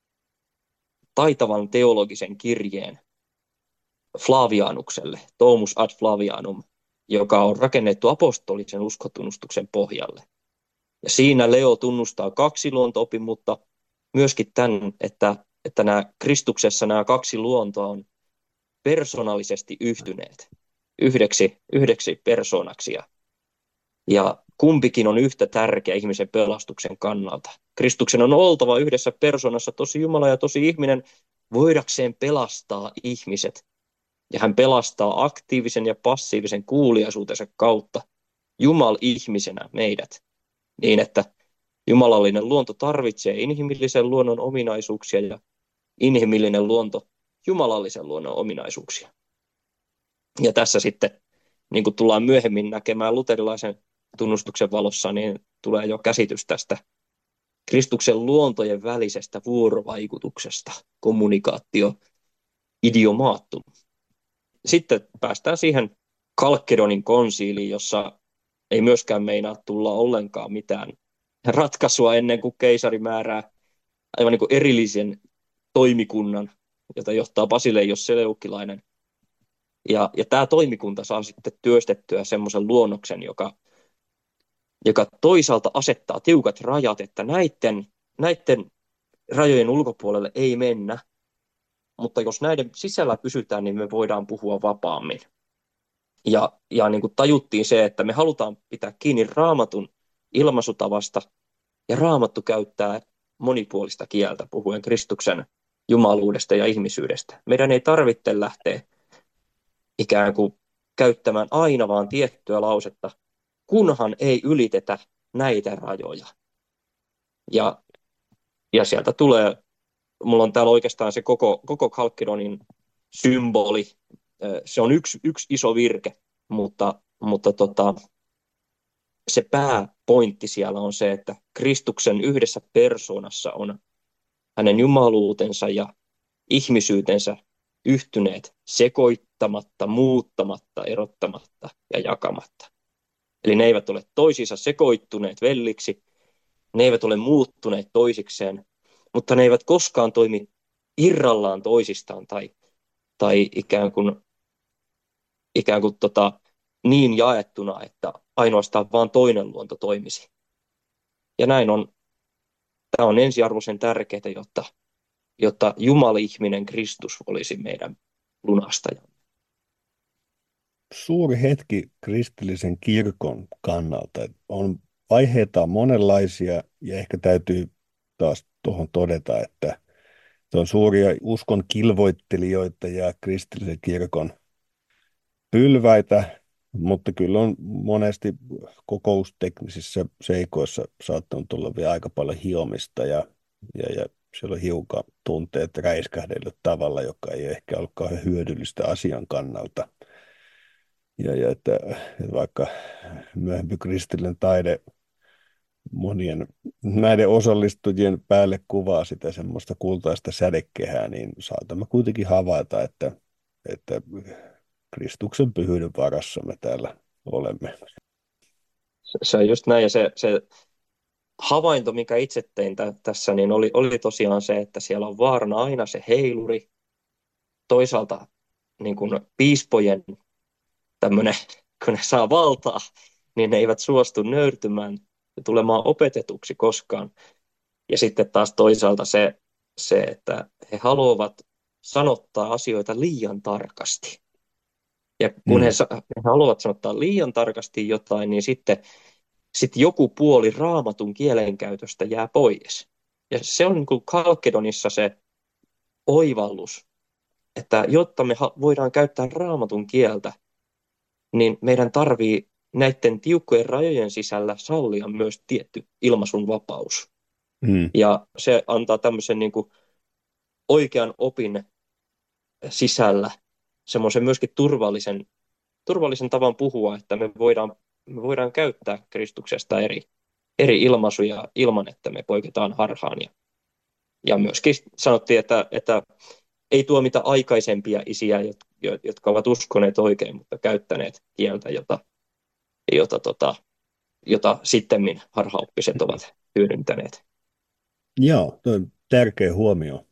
Speaker 2: taitavan teologisen kirjeen Flavianukselle, Tomus ad Flavianum, joka on rakennettu apostolisen uskotunnustuksen pohjalle. Ja siinä Leo tunnustaa kaksi luonto-opin, mutta myöskin tämän, että, että nämä Kristuksessa nämä kaksi luontoa on persoonallisesti yhtyneet yhdeksi, yhdeksi persoonaksi. Ja kumpikin on yhtä tärkeä ihmisen pelastuksen kannalta. Kristuksen on oltava yhdessä persoonassa tosi Jumala ja tosi ihminen voidakseen pelastaa ihmiset. Ja hän pelastaa aktiivisen ja passiivisen kuuliaisuutensa kautta Jumal-ihmisenä meidät, niin että jumalallinen luonto tarvitsee inhimillisen luonnon ominaisuuksia ja inhimillinen luonto jumalallisen luonnon ominaisuuksia. Ja tässä sitten, niin kuin tullaan myöhemmin näkemään luterilaisen tunnustuksen valossa, niin tulee jo käsitys tästä Kristuksen luontojen välisestä vuorovaikutuksesta, kommunikaatio, idiomaattum. Sitten päästään siihen Kalkkedonin konsiiliin, jossa ei myöskään meinaa tulla ollenkaan mitään ratkaisua ennen kuin keisari määrää aivan niin kuin erillisen toimikunnan, jota johtaa Basileios Seleukilainen. Ja, ja tämä toimikunta saa sitten työstettyä semmoisen luonnoksen, joka, joka toisaalta asettaa tiukat rajat, että näiden, näiden rajojen ulkopuolelle ei mennä, mutta jos näiden sisällä pysytään, niin me voidaan puhua vapaammin. Ja, ja niin kuin tajuttiin se, että me halutaan pitää kiinni Raamatun ilmaisutavasta, ja Raamattu käyttää monipuolista kieltä puhuen Kristuksen jumaluudesta ja ihmisyydestä. Meidän ei tarvitse lähteä ikään kuin käyttämään aina vaan tiettyä lausetta, kunhan ei ylitetä näitä rajoja. Ja, ja sieltä tulee, mulla on täällä oikeastaan se koko, koko Kalkkedonin symboli, se on yksi, yksi iso virke, mutta, mutta tota, se pääpointti siellä on se, että Kristuksen yhdessä persoonassa on hänen jumaluutensa ja ihmisyytensä yhtyneet sekoittamatta, muuttamatta, erottamatta ja jakamatta. Eli ne eivät ole toisiinsa sekoittuneet velliksi, ne eivät ole muuttuneet toisikseen, mutta ne eivät koskaan toimi irrallaan toisistaan tai, tai ikään kuin, ikään kuin tota, niin jaettuna, että ainoastaan vain toinen luonto toimisi. Ja näin on, tämä on ensiarvoisen tärkeää, jotta, jotta Jumala-ihminen Kristus olisi meidän lunastajamme.
Speaker 1: Suuri hetki kristillisen kirkon kannalta. On vaiheita monenlaisia ja ehkä täytyy taas tuohon todeta, että on suuria uskon kilvoittelijoita ja kristillisen kirkon pylväitä, Mutta kyllä on monesti kokousteknisissä seikoissa saattanut olla vielä aika paljon hiomista ja, ja, ja siellä on hiukan tunteet räiskähdellyt tavalla, joka ei ehkä ole kauhean hyödyllistä asian kannalta. Ja, ja että, että vaikka myöhempi kristillinen taide monien näiden osallistujien päälle kuvaa sitä semmoista kultaista sädekehää, niin saatamme kuitenkin havaita, että, että Kristuksen pyhyyden varassa me täällä olemme.
Speaker 2: Se, se on just näin, ja se, se havainto, mikä itse tein tä, tässä, niin oli, oli tosiaan se, että siellä on vaarana aina se heiluri, toisaalta niin kuin piispojen tämmöinen, kun ne saa valtaa, niin ne eivät suostu nöyrtymään ja tulemaan opetetuksi koskaan. Ja sitten taas toisaalta se, se, että he haluavat sanottaa asioita liian tarkasti. Ja kun he,
Speaker 1: Mm,
Speaker 2: sa- he haluavat sanottaa liian tarkasti jotain, niin sitten, sitten joku puoli raamatun kielenkäytöstä jää pois. Ja se on niin kuin Kalkedonissa se oivallus, että jotta me ha- voidaan käyttää raamatun kieltä, niin meidän tarvii näiden tiukkojen rajojen sisällä sallia myös tietty ilmaisun vapaus.
Speaker 1: mm,
Speaker 2: Ja se antaa tämmöisen niin kuin oikean opin sisällä semmoisen myöskin turvallisen, turvallisen tavan puhua, että me voidaan, me voidaan käyttää Kristuksesta eri, eri ilmaisuja ilman, että me poiketaan harhaan. Ja, ja myöskin sanottiin, että, että ei tuomita aikaisempia isiä, jotka ovat uskoneet oikein, mutta käyttäneet kieltä, jota, jota, tota, jota sittemmin harhaoppiset ovat hyödyntäneet.
Speaker 1: joo, tuo on tärkeä huomio.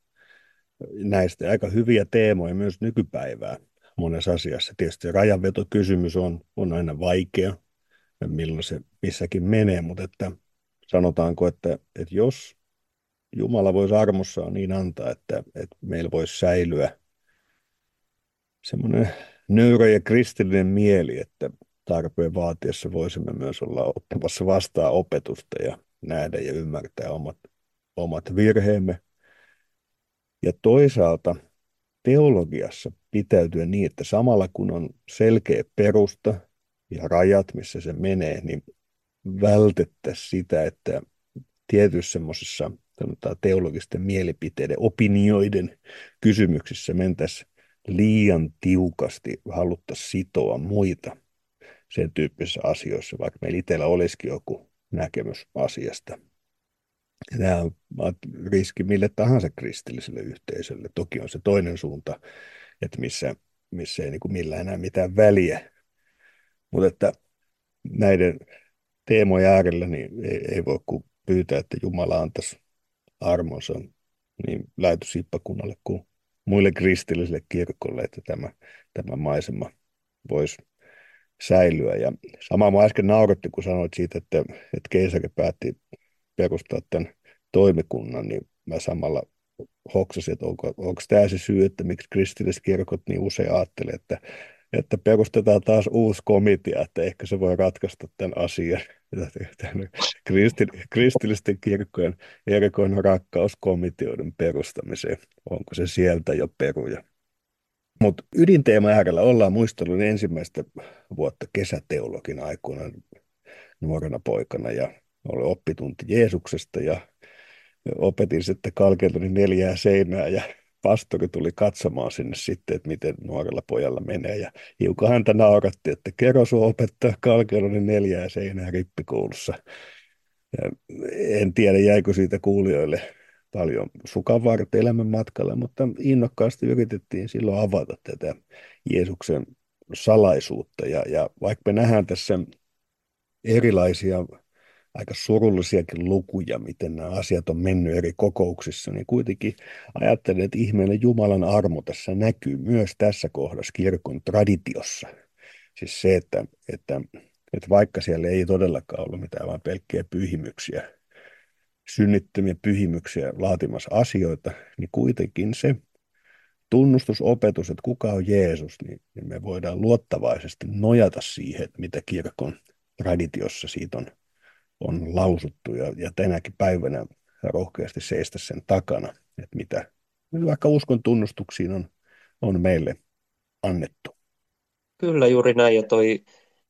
Speaker 1: Näistä aika hyviä teemoja myös nykypäivää monessa asiassa. Tietysti rajanvetokysymys on, on aina vaikea, milloin se missäkin menee, mutta että sanotaanko, että, että jos Jumala voisi armossaan niin antaa, että, että meillä voisi säilyä semmoinen nöyrä ja kristillinen mieli, että tarpeen vaatiessa voisimme myös olla ottamassa vastaan opetusta ja nähdä ja ymmärtää omat, omat virheemme. Ja toisaalta teologiassa pitäytyä niin, että samalla kun on selkeä perusta ja rajat, missä se menee, niin vältettäisiin sitä, että tietyissä semmoisissa teologisten mielipiteiden, opinioiden kysymyksissä mentäisiin liian tiukasti, haluttaisiin sitoa muita sen tyyppisissä asioissa, vaikka meillä itsellä olisikin joku näkemys asiasta. Ja tämä on riski mille tahansa kristilliselle yhteisölle. Toki on se toinen suunta, että missä, missä ei niin kuin millään enää mitään väliä. Mutta että näiden teemojen äärellä niin ei, ei voi kuin pyytää, että Jumala antaisi armonsa niin lähetyshiippakunnalle kuin muille kristillisille kirkolle, että tämä, tämä maisema voisi säilyä. Ja sama mä äsken nauratti, kun sanoit siitä, että, että keisari päätti perustaa tämän toimikunnan, niin mä samalla hoksasin, että onko, onko tämä se syy, että miksi kristilliset kirkot niin usein ajattelee, että, että perustetaan taas uusi komitea, että ehkä se voi ratkaista tämän asian. Tämän kristil- kristillisten kirkkojen erikoinen rakkauskomiteoiden perustamiseen. Onko se sieltä jo peruja? Mutta ydinteema äärellä ollaan muistellut ensimmäistä vuotta kesäteologin aikoina nuorena poikana ja oli oppitunti Jeesuksesta ja opetin sitten Kalkedonin neljää seinää ja pastori tuli katsomaan sinne sitten, että miten nuorella pojalla menee ja hiukan häntä nauratti, että kerro sun opettaa Kalkedonin neljää seinää rippikoulussa. Ja en tiedä, jäikö siitä kuulijoille paljon sukanvartta elämän matkalla, mutta innokkaasti yritettiin silloin avata tätä Jeesuksen salaisuutta. Ja, ja vaikka me nähdään tässä erilaisia aika surullisiakin lukuja, miten nämä asiat on mennyt eri kokouksissa, niin kuitenkin ajattelen, että ihmeellinen Jumalan armo tässä näkyy myös tässä kohdassa kirkon traditiossa. Siis se, että, että, että vaikka siellä ei todellakaan ollut mitään vain pelkkiä pyhimyksiä, synnittömiä pyhimyksiä laatimassa asioita, niin kuitenkin se tunnustusopetus, että kuka on Jeesus, niin, niin me voidaan luottavaisesti nojata siihen, että mitä kirkon traditiossa siitä on on lausuttu ja, ja tänäkin päivänä rohkeasti seistä sen takana, että mitä vaikka uskon tunnustuksiin on, on meille annettu.
Speaker 2: Kyllä juuri näin, ja toi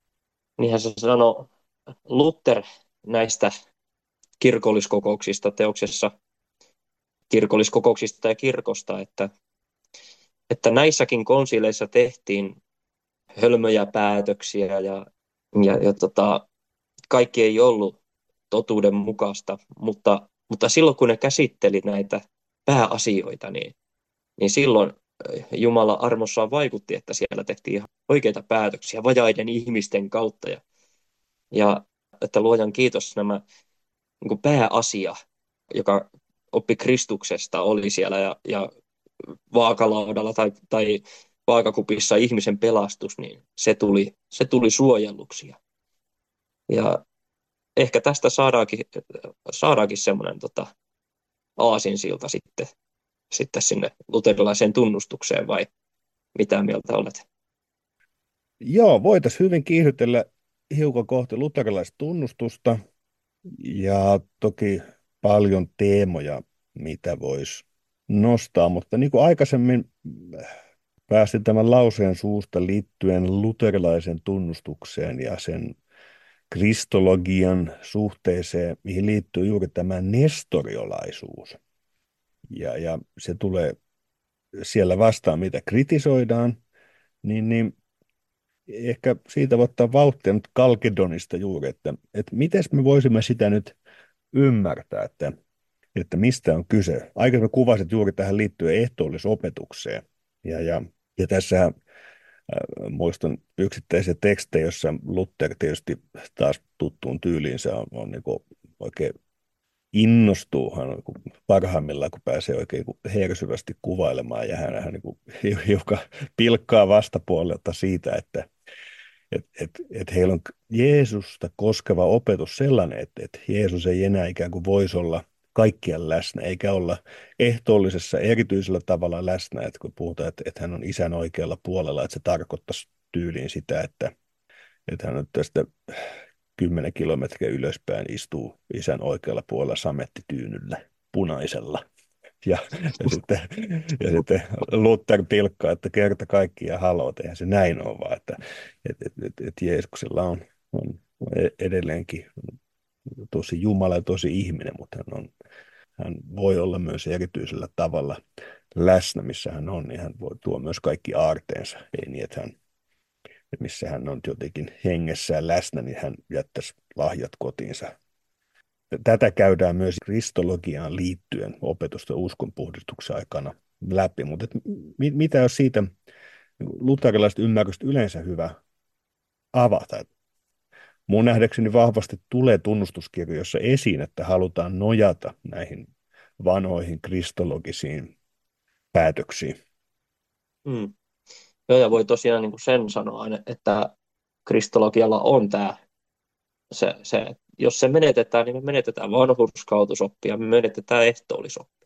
Speaker 2: niinhän se sanoi Luther näistä kirkolliskokouksista teoksessa kirkolliskokouksista ja kirkosta, että, että näissäkin konsileissa tehtiin hölmöjä päätöksiä ja, ja, ja tota, kaikki ei ollut totuuden mukaista, mutta, mutta silloin kun ne käsitteli näitä pääasioita, niin, niin silloin Jumala armossaan vaikutti, että siellä tehtiin ihan oikeita päätöksiä vajaiden ihmisten kautta ja, ja että luojan kiitos nämä niin kuin pääasia, joka oppi Kristuksesta oli siellä ja, ja vaakalaudalla tai, tai vaakakupissa ihmisen pelastus, niin se tuli, se tuli suojelluksi. Ja ehkä tästä saadaankin, saadaankin semmoinen tota, aasinsilta sitten, sitten sinne luterilaiseen tunnustukseen, vai mitä mieltä olet?
Speaker 1: Joo, voitaisiin hyvin kiihdytellä hiukan kohti luterilaista tunnustusta ja toki paljon teemoja, mitä voisi nostaa, mutta niin kuin aikaisemmin päästin tämän lauseen suusta liittyen luterilaisen tunnustukseen ja sen kristologian suhteeseen, mihin liittyy juuri tämä nestoriolaisuus. Ja, ja se tulee siellä vastaan, mitä kritisoidaan, niin, niin ehkä siitä voi ottaa vauhtia nyt Kalkedonista juuri, että, että miten me voisimme sitä nyt ymmärtää, että, että mistä on kyse. Aikaisemmin kuvasit juuri tähän liittyen ehtoollisopetukseen. Ja, ja, ja tässä äh, muistan yksittäisiä tekstejä, joissa Luther tietysti taas tuttuun tyyliinsä on, on niin oikein innostuu hän on niin parhaimmillaan, kun pääsee oikein hersyvästi kuvailemaan, ja hän, hän niin hiukan pilkkaa vastapuolelta siitä, että et, et, et heillä on Jeesusta koskeva opetus sellainen, että et Jeesus ei enää ikään kuin voisi olla kaikkialla läsnä, eikä olla ehtoollisessa erityisellä tavalla läsnä, että kun puhutaan, että, että hän on isän oikealla puolella, että se tarkoittaisi tyyliin sitä, että, että hän on tästä kymmenen kilometriä ylöspäin istuu isän oikealla puolella samettityynyllä, punaisella. Ja, ja, sitten, ja sitten Luther pilkkaa, että kerta kaikkiaan haloo, eihän se näin ole, vaan että et, et, et, et Jeesuksella on, on edelleenkin tosi Jumala ja tosi ihminen, mutta hän, on, hän voi olla myös erityisellä tavalla läsnä, missä hän on, niin hän voi tuo myös kaikki aarteensa. Ei niin, että hän, missä hän on jotenkin hengessään läsnä, niin hän jättäisi lahjat kotiinsa. Tätä käydään myös kristologiaan liittyen opetusta uskonpuhdistuksen aikana läpi, mutta et mit, mitä jos siitä luterilaista ymmärrystä yleensä hyvä avata? Mun nähdäkseni vahvasti tulee tunnustuskirjoissa esiin, että halutaan nojata näihin vanhoihin kristologisiin päätöksiin.
Speaker 2: Hmm. Joo, ja voi tosiaan niin kuin sen sanoa, että kristologialla on tämä, se, se, jos se menetetään, niin me menetetään vanhurskautusoppia, me menetetään ehtoollisoppia.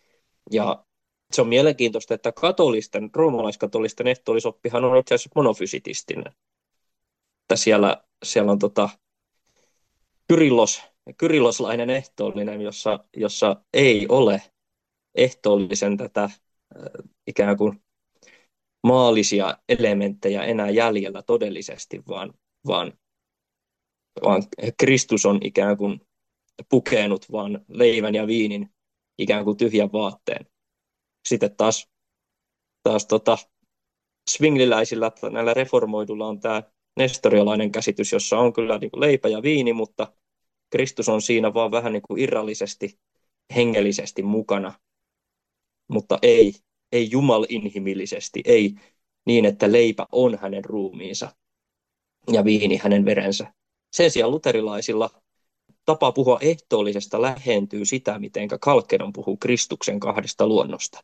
Speaker 2: Ja se on mielenkiintoista, että katolisten, roomalaiskatolisten ehtoollisoppihan on itse asiassa monofysitistinen. Että siellä, siellä on tota, kyrillos, kyrilloslainen ehtoollinen, jossa, jossa ei ole ehtoollisen tätä äh, ikään kuin maallisia elementtejä enää jäljellä todellisesti, vaan, vaan, vaan Kristus on ikään kuin pukenut vaan leivän ja viinin ikään kuin tyhjän vaatteen. Sitten taas, taas tota, swingliläisillä, näillä reformoidulla on tämä nestoriolainen käsitys, jossa on kyllä niin kuin leipä ja viini, mutta Kristus on siinä vaan vähän niin kuin irrallisesti, hengellisesti mukana, mutta ei, ei jumalinhimillisesti, ei niin, että leipä on hänen ruumiinsa ja viini hänen verensä. Sen sijaan luterilaisilla tapa puhua ehtoollisesta lähentyy sitä, miten Kalkedon puhuu Kristuksen kahdesta luonnosta.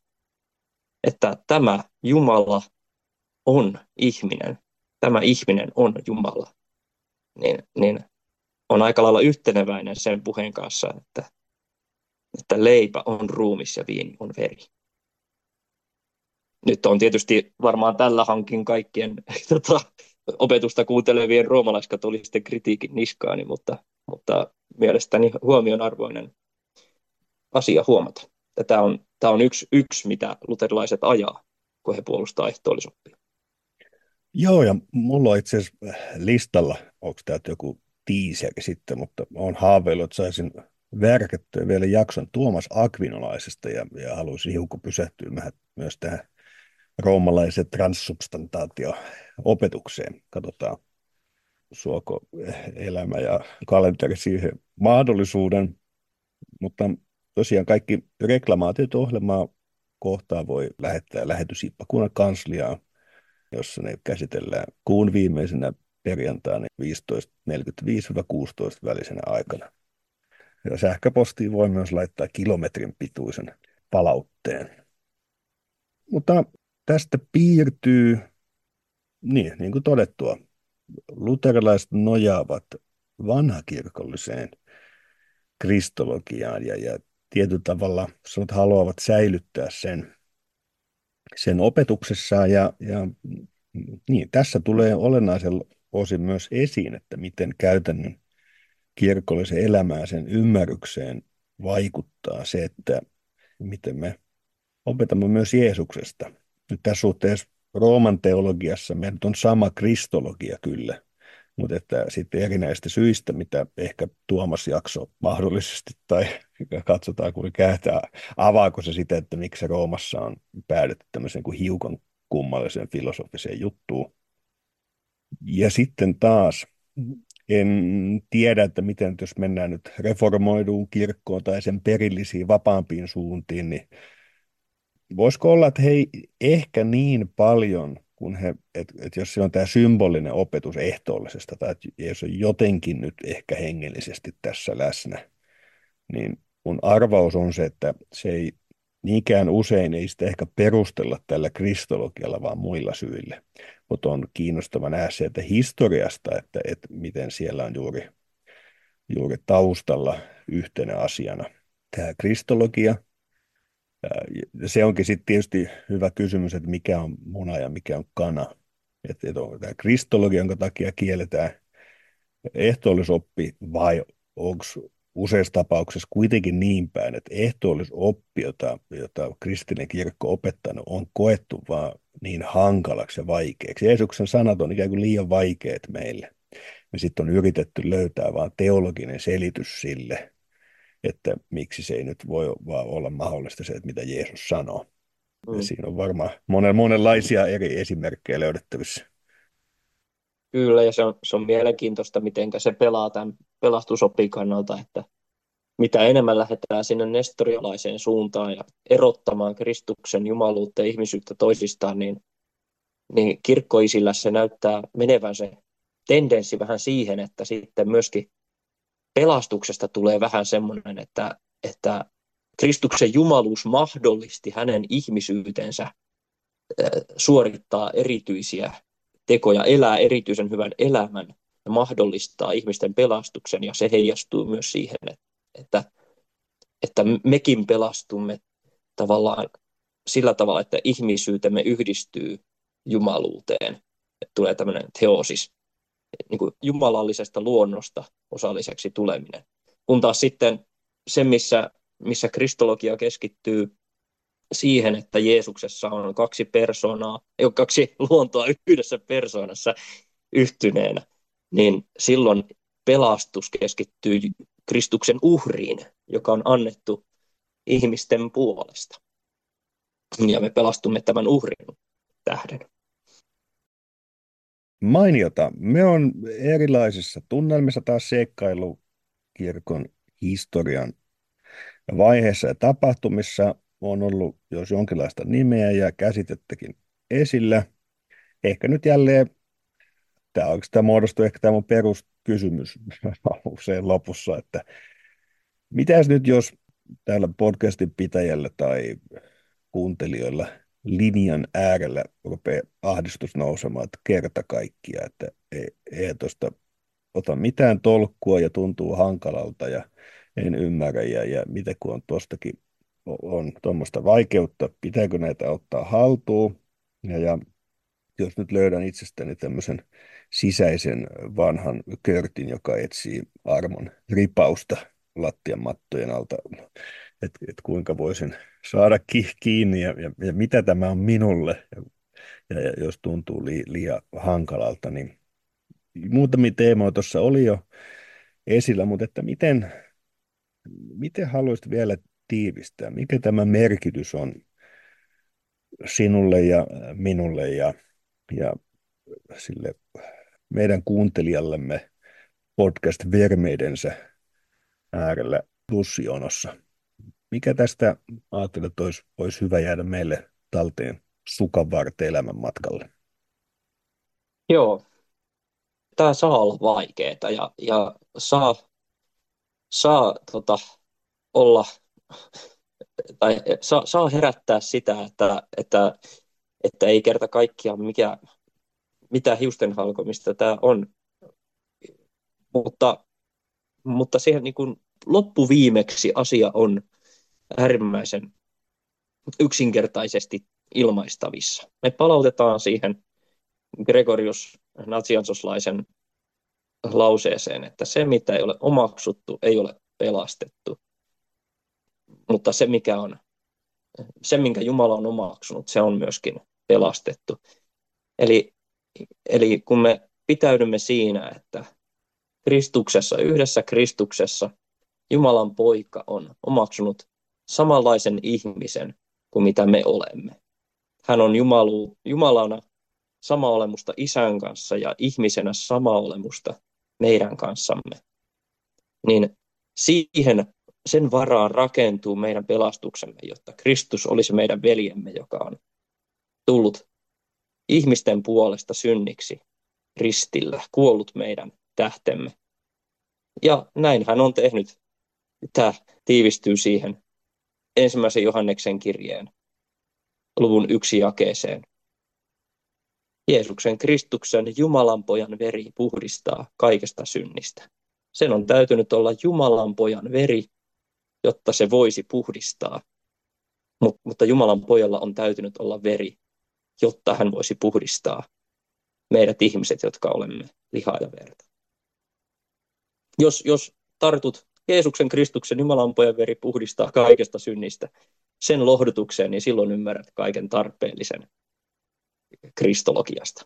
Speaker 2: Että tämä Jumala on ihminen, tämä ihminen on Jumala, niin, niin on aika lailla yhteneväinen sen puheen kanssa, että, että leipä on ruumis ja viini on veri. Nyt on tietysti varmaan tällä hankin kaikkien tota, opetusta kuuntelevien roomalaiskatolisten kritiikin niskaani, mutta, mutta mielestäni huomionarvoinen asia huomata. Tämä on, tämä on yksi, yksi, mitä luterilaiset ajaa, kun he puolustaa ehtoollisoppia.
Speaker 1: Joo, ja mulla on itse asiassa listalla onko tämä joku tiiseri sitten, mutta olen haaveillut, että saisin värkättyä vielä jakson Tuomas Akvinolaisesta ja, ja haluaisin hiukan pysähtyä vähän myös tähän roomalaisen transsubstantaatio-opetukseen. Katsotaan, suoko elämä ja kalenteri siihen mahdollisuuden, mutta tosiaan kaikki reklamaatiot ohjelmaa kohtaan voi lähettää lähetysippakunnan kansliaan, jossa ne käsitellään kuun viimeisenä perjantaina viisitoista neljäkymmentäviisi kuusitoista välisenä aikana. Ja sähköpostiin voi myös laittaa kilometrin pituisen palautteen. Mutta tästä piirtyy, niin, niin kuin todettua, luterilaiset nojaavat vanhakirkolliseen kristologiaan ja, ja tietyllä tavalla sanot, haluavat säilyttää sen, sen opetuksessaan ja, ja niin, tässä tulee olennaisen osin myös esiin, että miten käytännön kirkollisen elämään sen ymmärrykseen vaikuttaa se, että miten me opetamme myös Jeesuksesta. Nyt tässä suhteessa Rooman teologiassa meillä on sama kristologia kyllä, mutta että sitten erinäistä syistä, mitä ehkä Tuomas jakso mahdollisesti, tai katsotaan kuinka kääntää, avaako se sitä, että miksi Roomassa on päädytty tämmöiseen kuin hiukan kummalliseen filosofiseen juttuun. Ja sitten taas, en tiedä, että miten jos mennään nyt reformoiduun kirkkoon tai sen perillisiin vapaampiin suuntiin, niin voisiko olla, että he ei ehkä niin paljon, kun he, että et jos siellä on tämä symbolinen opetus ehtoollisesta, tai että jos on jotenkin nyt ehkä hengellisesti tässä läsnä, niin mun arvaus on se, että se ei niinkään usein ei sitä ehkä perustella tällä kristologialla, vaan muilla syillä. Mutta on kiinnostava nähdä sieltä historiasta, että, että miten siellä on juuri, juuri taustalla yhtenä asiana tämä kristologia. Se onkin sitten tietysti hyvä kysymys, että mikä on muna ja mikä on kana. Että et onko tämä kristologia, jonka takia kielletään ehtoollisoppi, vai onko useissa tapauksissa kuitenkin niin päin, että ehtoollisoppi, jota, jota kristillinen kirkko on opettanut, on koettu vaan niin hankalaksi ja vaikeaksi. Jeesuksen sanat on ikään kuin liian vaikeat meille. Me sitten on yritetty löytää vain teologinen selitys sille, että miksi se ei nyt voi vaan olla mahdollista se, että mitä Jeesus sanoo. Mm. Ja siinä on varmaan monen, monenlaisia eri esimerkkejä löydettävissä.
Speaker 2: Kyllä, ja se on, se on mielenkiintoista, miten se pelaa tämän pelastusopin kannalta, että mitä enemmän lähdetään sinne nestorialaiseen suuntaan ja erottamaan Kristuksen jumaluutta ja ihmisyyttä toisistaan, niin, niin kirkkoisillä se näyttää menevän se tendenssi vähän siihen, että sitten myöskin pelastuksesta tulee vähän semmoinen, että, että Kristuksen jumaluus mahdollisti hänen ihmisyytensä suorittaa erityisiä tekoja, elää erityisen hyvän elämän ja mahdollistaa ihmisten pelastuksen, ja se heijastuu myös siihen, että, että mekin pelastumme tavallaan sillä tavalla, että ihmisyytemme yhdistyy jumaluuteen. Että tulee tämmöinen teosis, niin kuin jumalallisesta luonnosta osalliseksi tuleminen. Kun taas sitten se, missä, missä kristologia keskittyy siihen, että Jeesuksessa on kaksi persoonaa, kaksi luontoa yhdessä persoonassa yhtyneenä, niin silloin pelastus keskittyy Kristuksen uhriin, joka on annettu ihmisten puolesta. Ja me pelastumme tämän uhrin tähden.
Speaker 1: Mainiota. Me on erilaisissa tunnelmissa taas seikkailu kirkon historian vaiheessa ja tapahtumissa. On ollut jos jonkinlaista nimeä ja käsitettäkin esillä. Ehkä nyt jälleen, tämä oikeastaan muodostuu ehkä tämä mun peruskysymys usein lopussa, että mitäs nyt jos täällä podcastin pitäjällä tai kuuntelijoilla linjan äärellä rupeaa ahdistus nousemaan että kerta kaikkiaan, että ei, ei tuosta ota mitään tolkkua ja tuntuu hankalalta ja en ymmärrä ja, ja mitä kun on tuostakin on tuommoista vaikeutta, pitääkö näitä ottaa haltuun ja, ja jos nyt löydän itsestäni tämmöisen sisäisen vanhan körtin, joka etsii armon ripausta lattian mattojen alta, että et kuinka voisin saada ki- kiinni ja, ja, ja mitä tämä on minulle, ja, ja jos tuntuu li, liian hankalalta, niin Muutamia teemoja tuossa oli jo esillä, mutta että miten, miten haluaisit vielä tiivistää? Mikä tämä merkitys on sinulle ja minulle ja, ja sille meidän kuuntelijallemme podcast-vermeidensä äärellä bussionossa? Mikä tästä ajattelet, että olisi, olisi hyvä jäädä meille talteen sukan varteen elämän matkalle?
Speaker 2: Joo, tämä saa olla vaikeaa ja, ja saa, saa tota, olla, tai saa, saa herättää sitä, että, että, että ei kerta kaikkiaan mikä, mitä hiusten halkomista tämä on. Mutta, mutta siihen niin kuin loppuviimeksi asia on äärimmäisen yksinkertaisesti ilmaistavissa. Me palautetaan siihen Gregorius Natsiansoslaisen lauseeseen, että se, mitä ei ole omaksuttu, ei ole pelastettu. Mutta se, mikä on, se, minkä Jumala on omaksunut, se on myöskin pelastettu. Eli, eli kun me pitäydymme siinä, että Kristuksessa, yhdessä Kristuksessa, Jumalan poika on omaksunut samanlaisen ihmisen kuin mitä me olemme. Hän on Jumalu, Jumalana sama olemusta Isän kanssa ja ihmisenä sama olemusta meidän kanssamme. Niin siihen, sen varaan rakentuu meidän pelastuksemme, jotta Kristus olisi meidän veljemme, joka on tullut ihmisten puolesta synniksi ristillä, kuollut meidän tähtemme. Ja näin hän on tehnyt. Tämä tiivistyy siihen ensimmäisen Johanneksen kirjeen luvun yksi jakeeseen. Jeesuksen Kristuksen Jumalan pojan veri puhdistaa kaikesta synnistä. Sen on täytynyt olla Jumalan pojan veri, jotta se voisi puhdistaa. Mut, mutta Jumalan pojalla on täytynyt olla veri, jotta hän voisi puhdistaa meidät ihmiset, jotka olemme lihaa ja verta. Jos, jos tartut Jeesuksen Kristuksen Jumalan pojan veri puhdistaa kaikesta synnistä sen lohdutukseen, niin silloin ymmärrät kaiken tarpeellisen kristologiasta.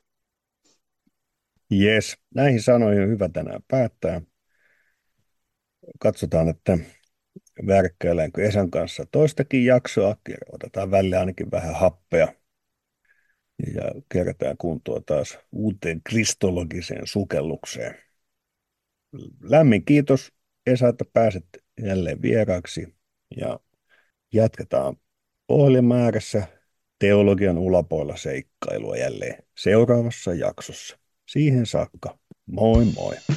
Speaker 1: Jes, näihin sanoihin on hyvä tänään päättää. Katsotaan, että värkkäilläänkö Esan kanssa toistakin jaksoa. Otetaan välillä ainakin vähän happea ja kerätään kuntoa taas uuteen kristologiseen sukellukseen. Lämmin kiitos Esa, että pääset jälleen vieraaksi ja jatketaan ohjelman ääressä teologian ulapoilla seikkailua jälleen seuraavassa jaksossa. Siihen saakka, moi moi!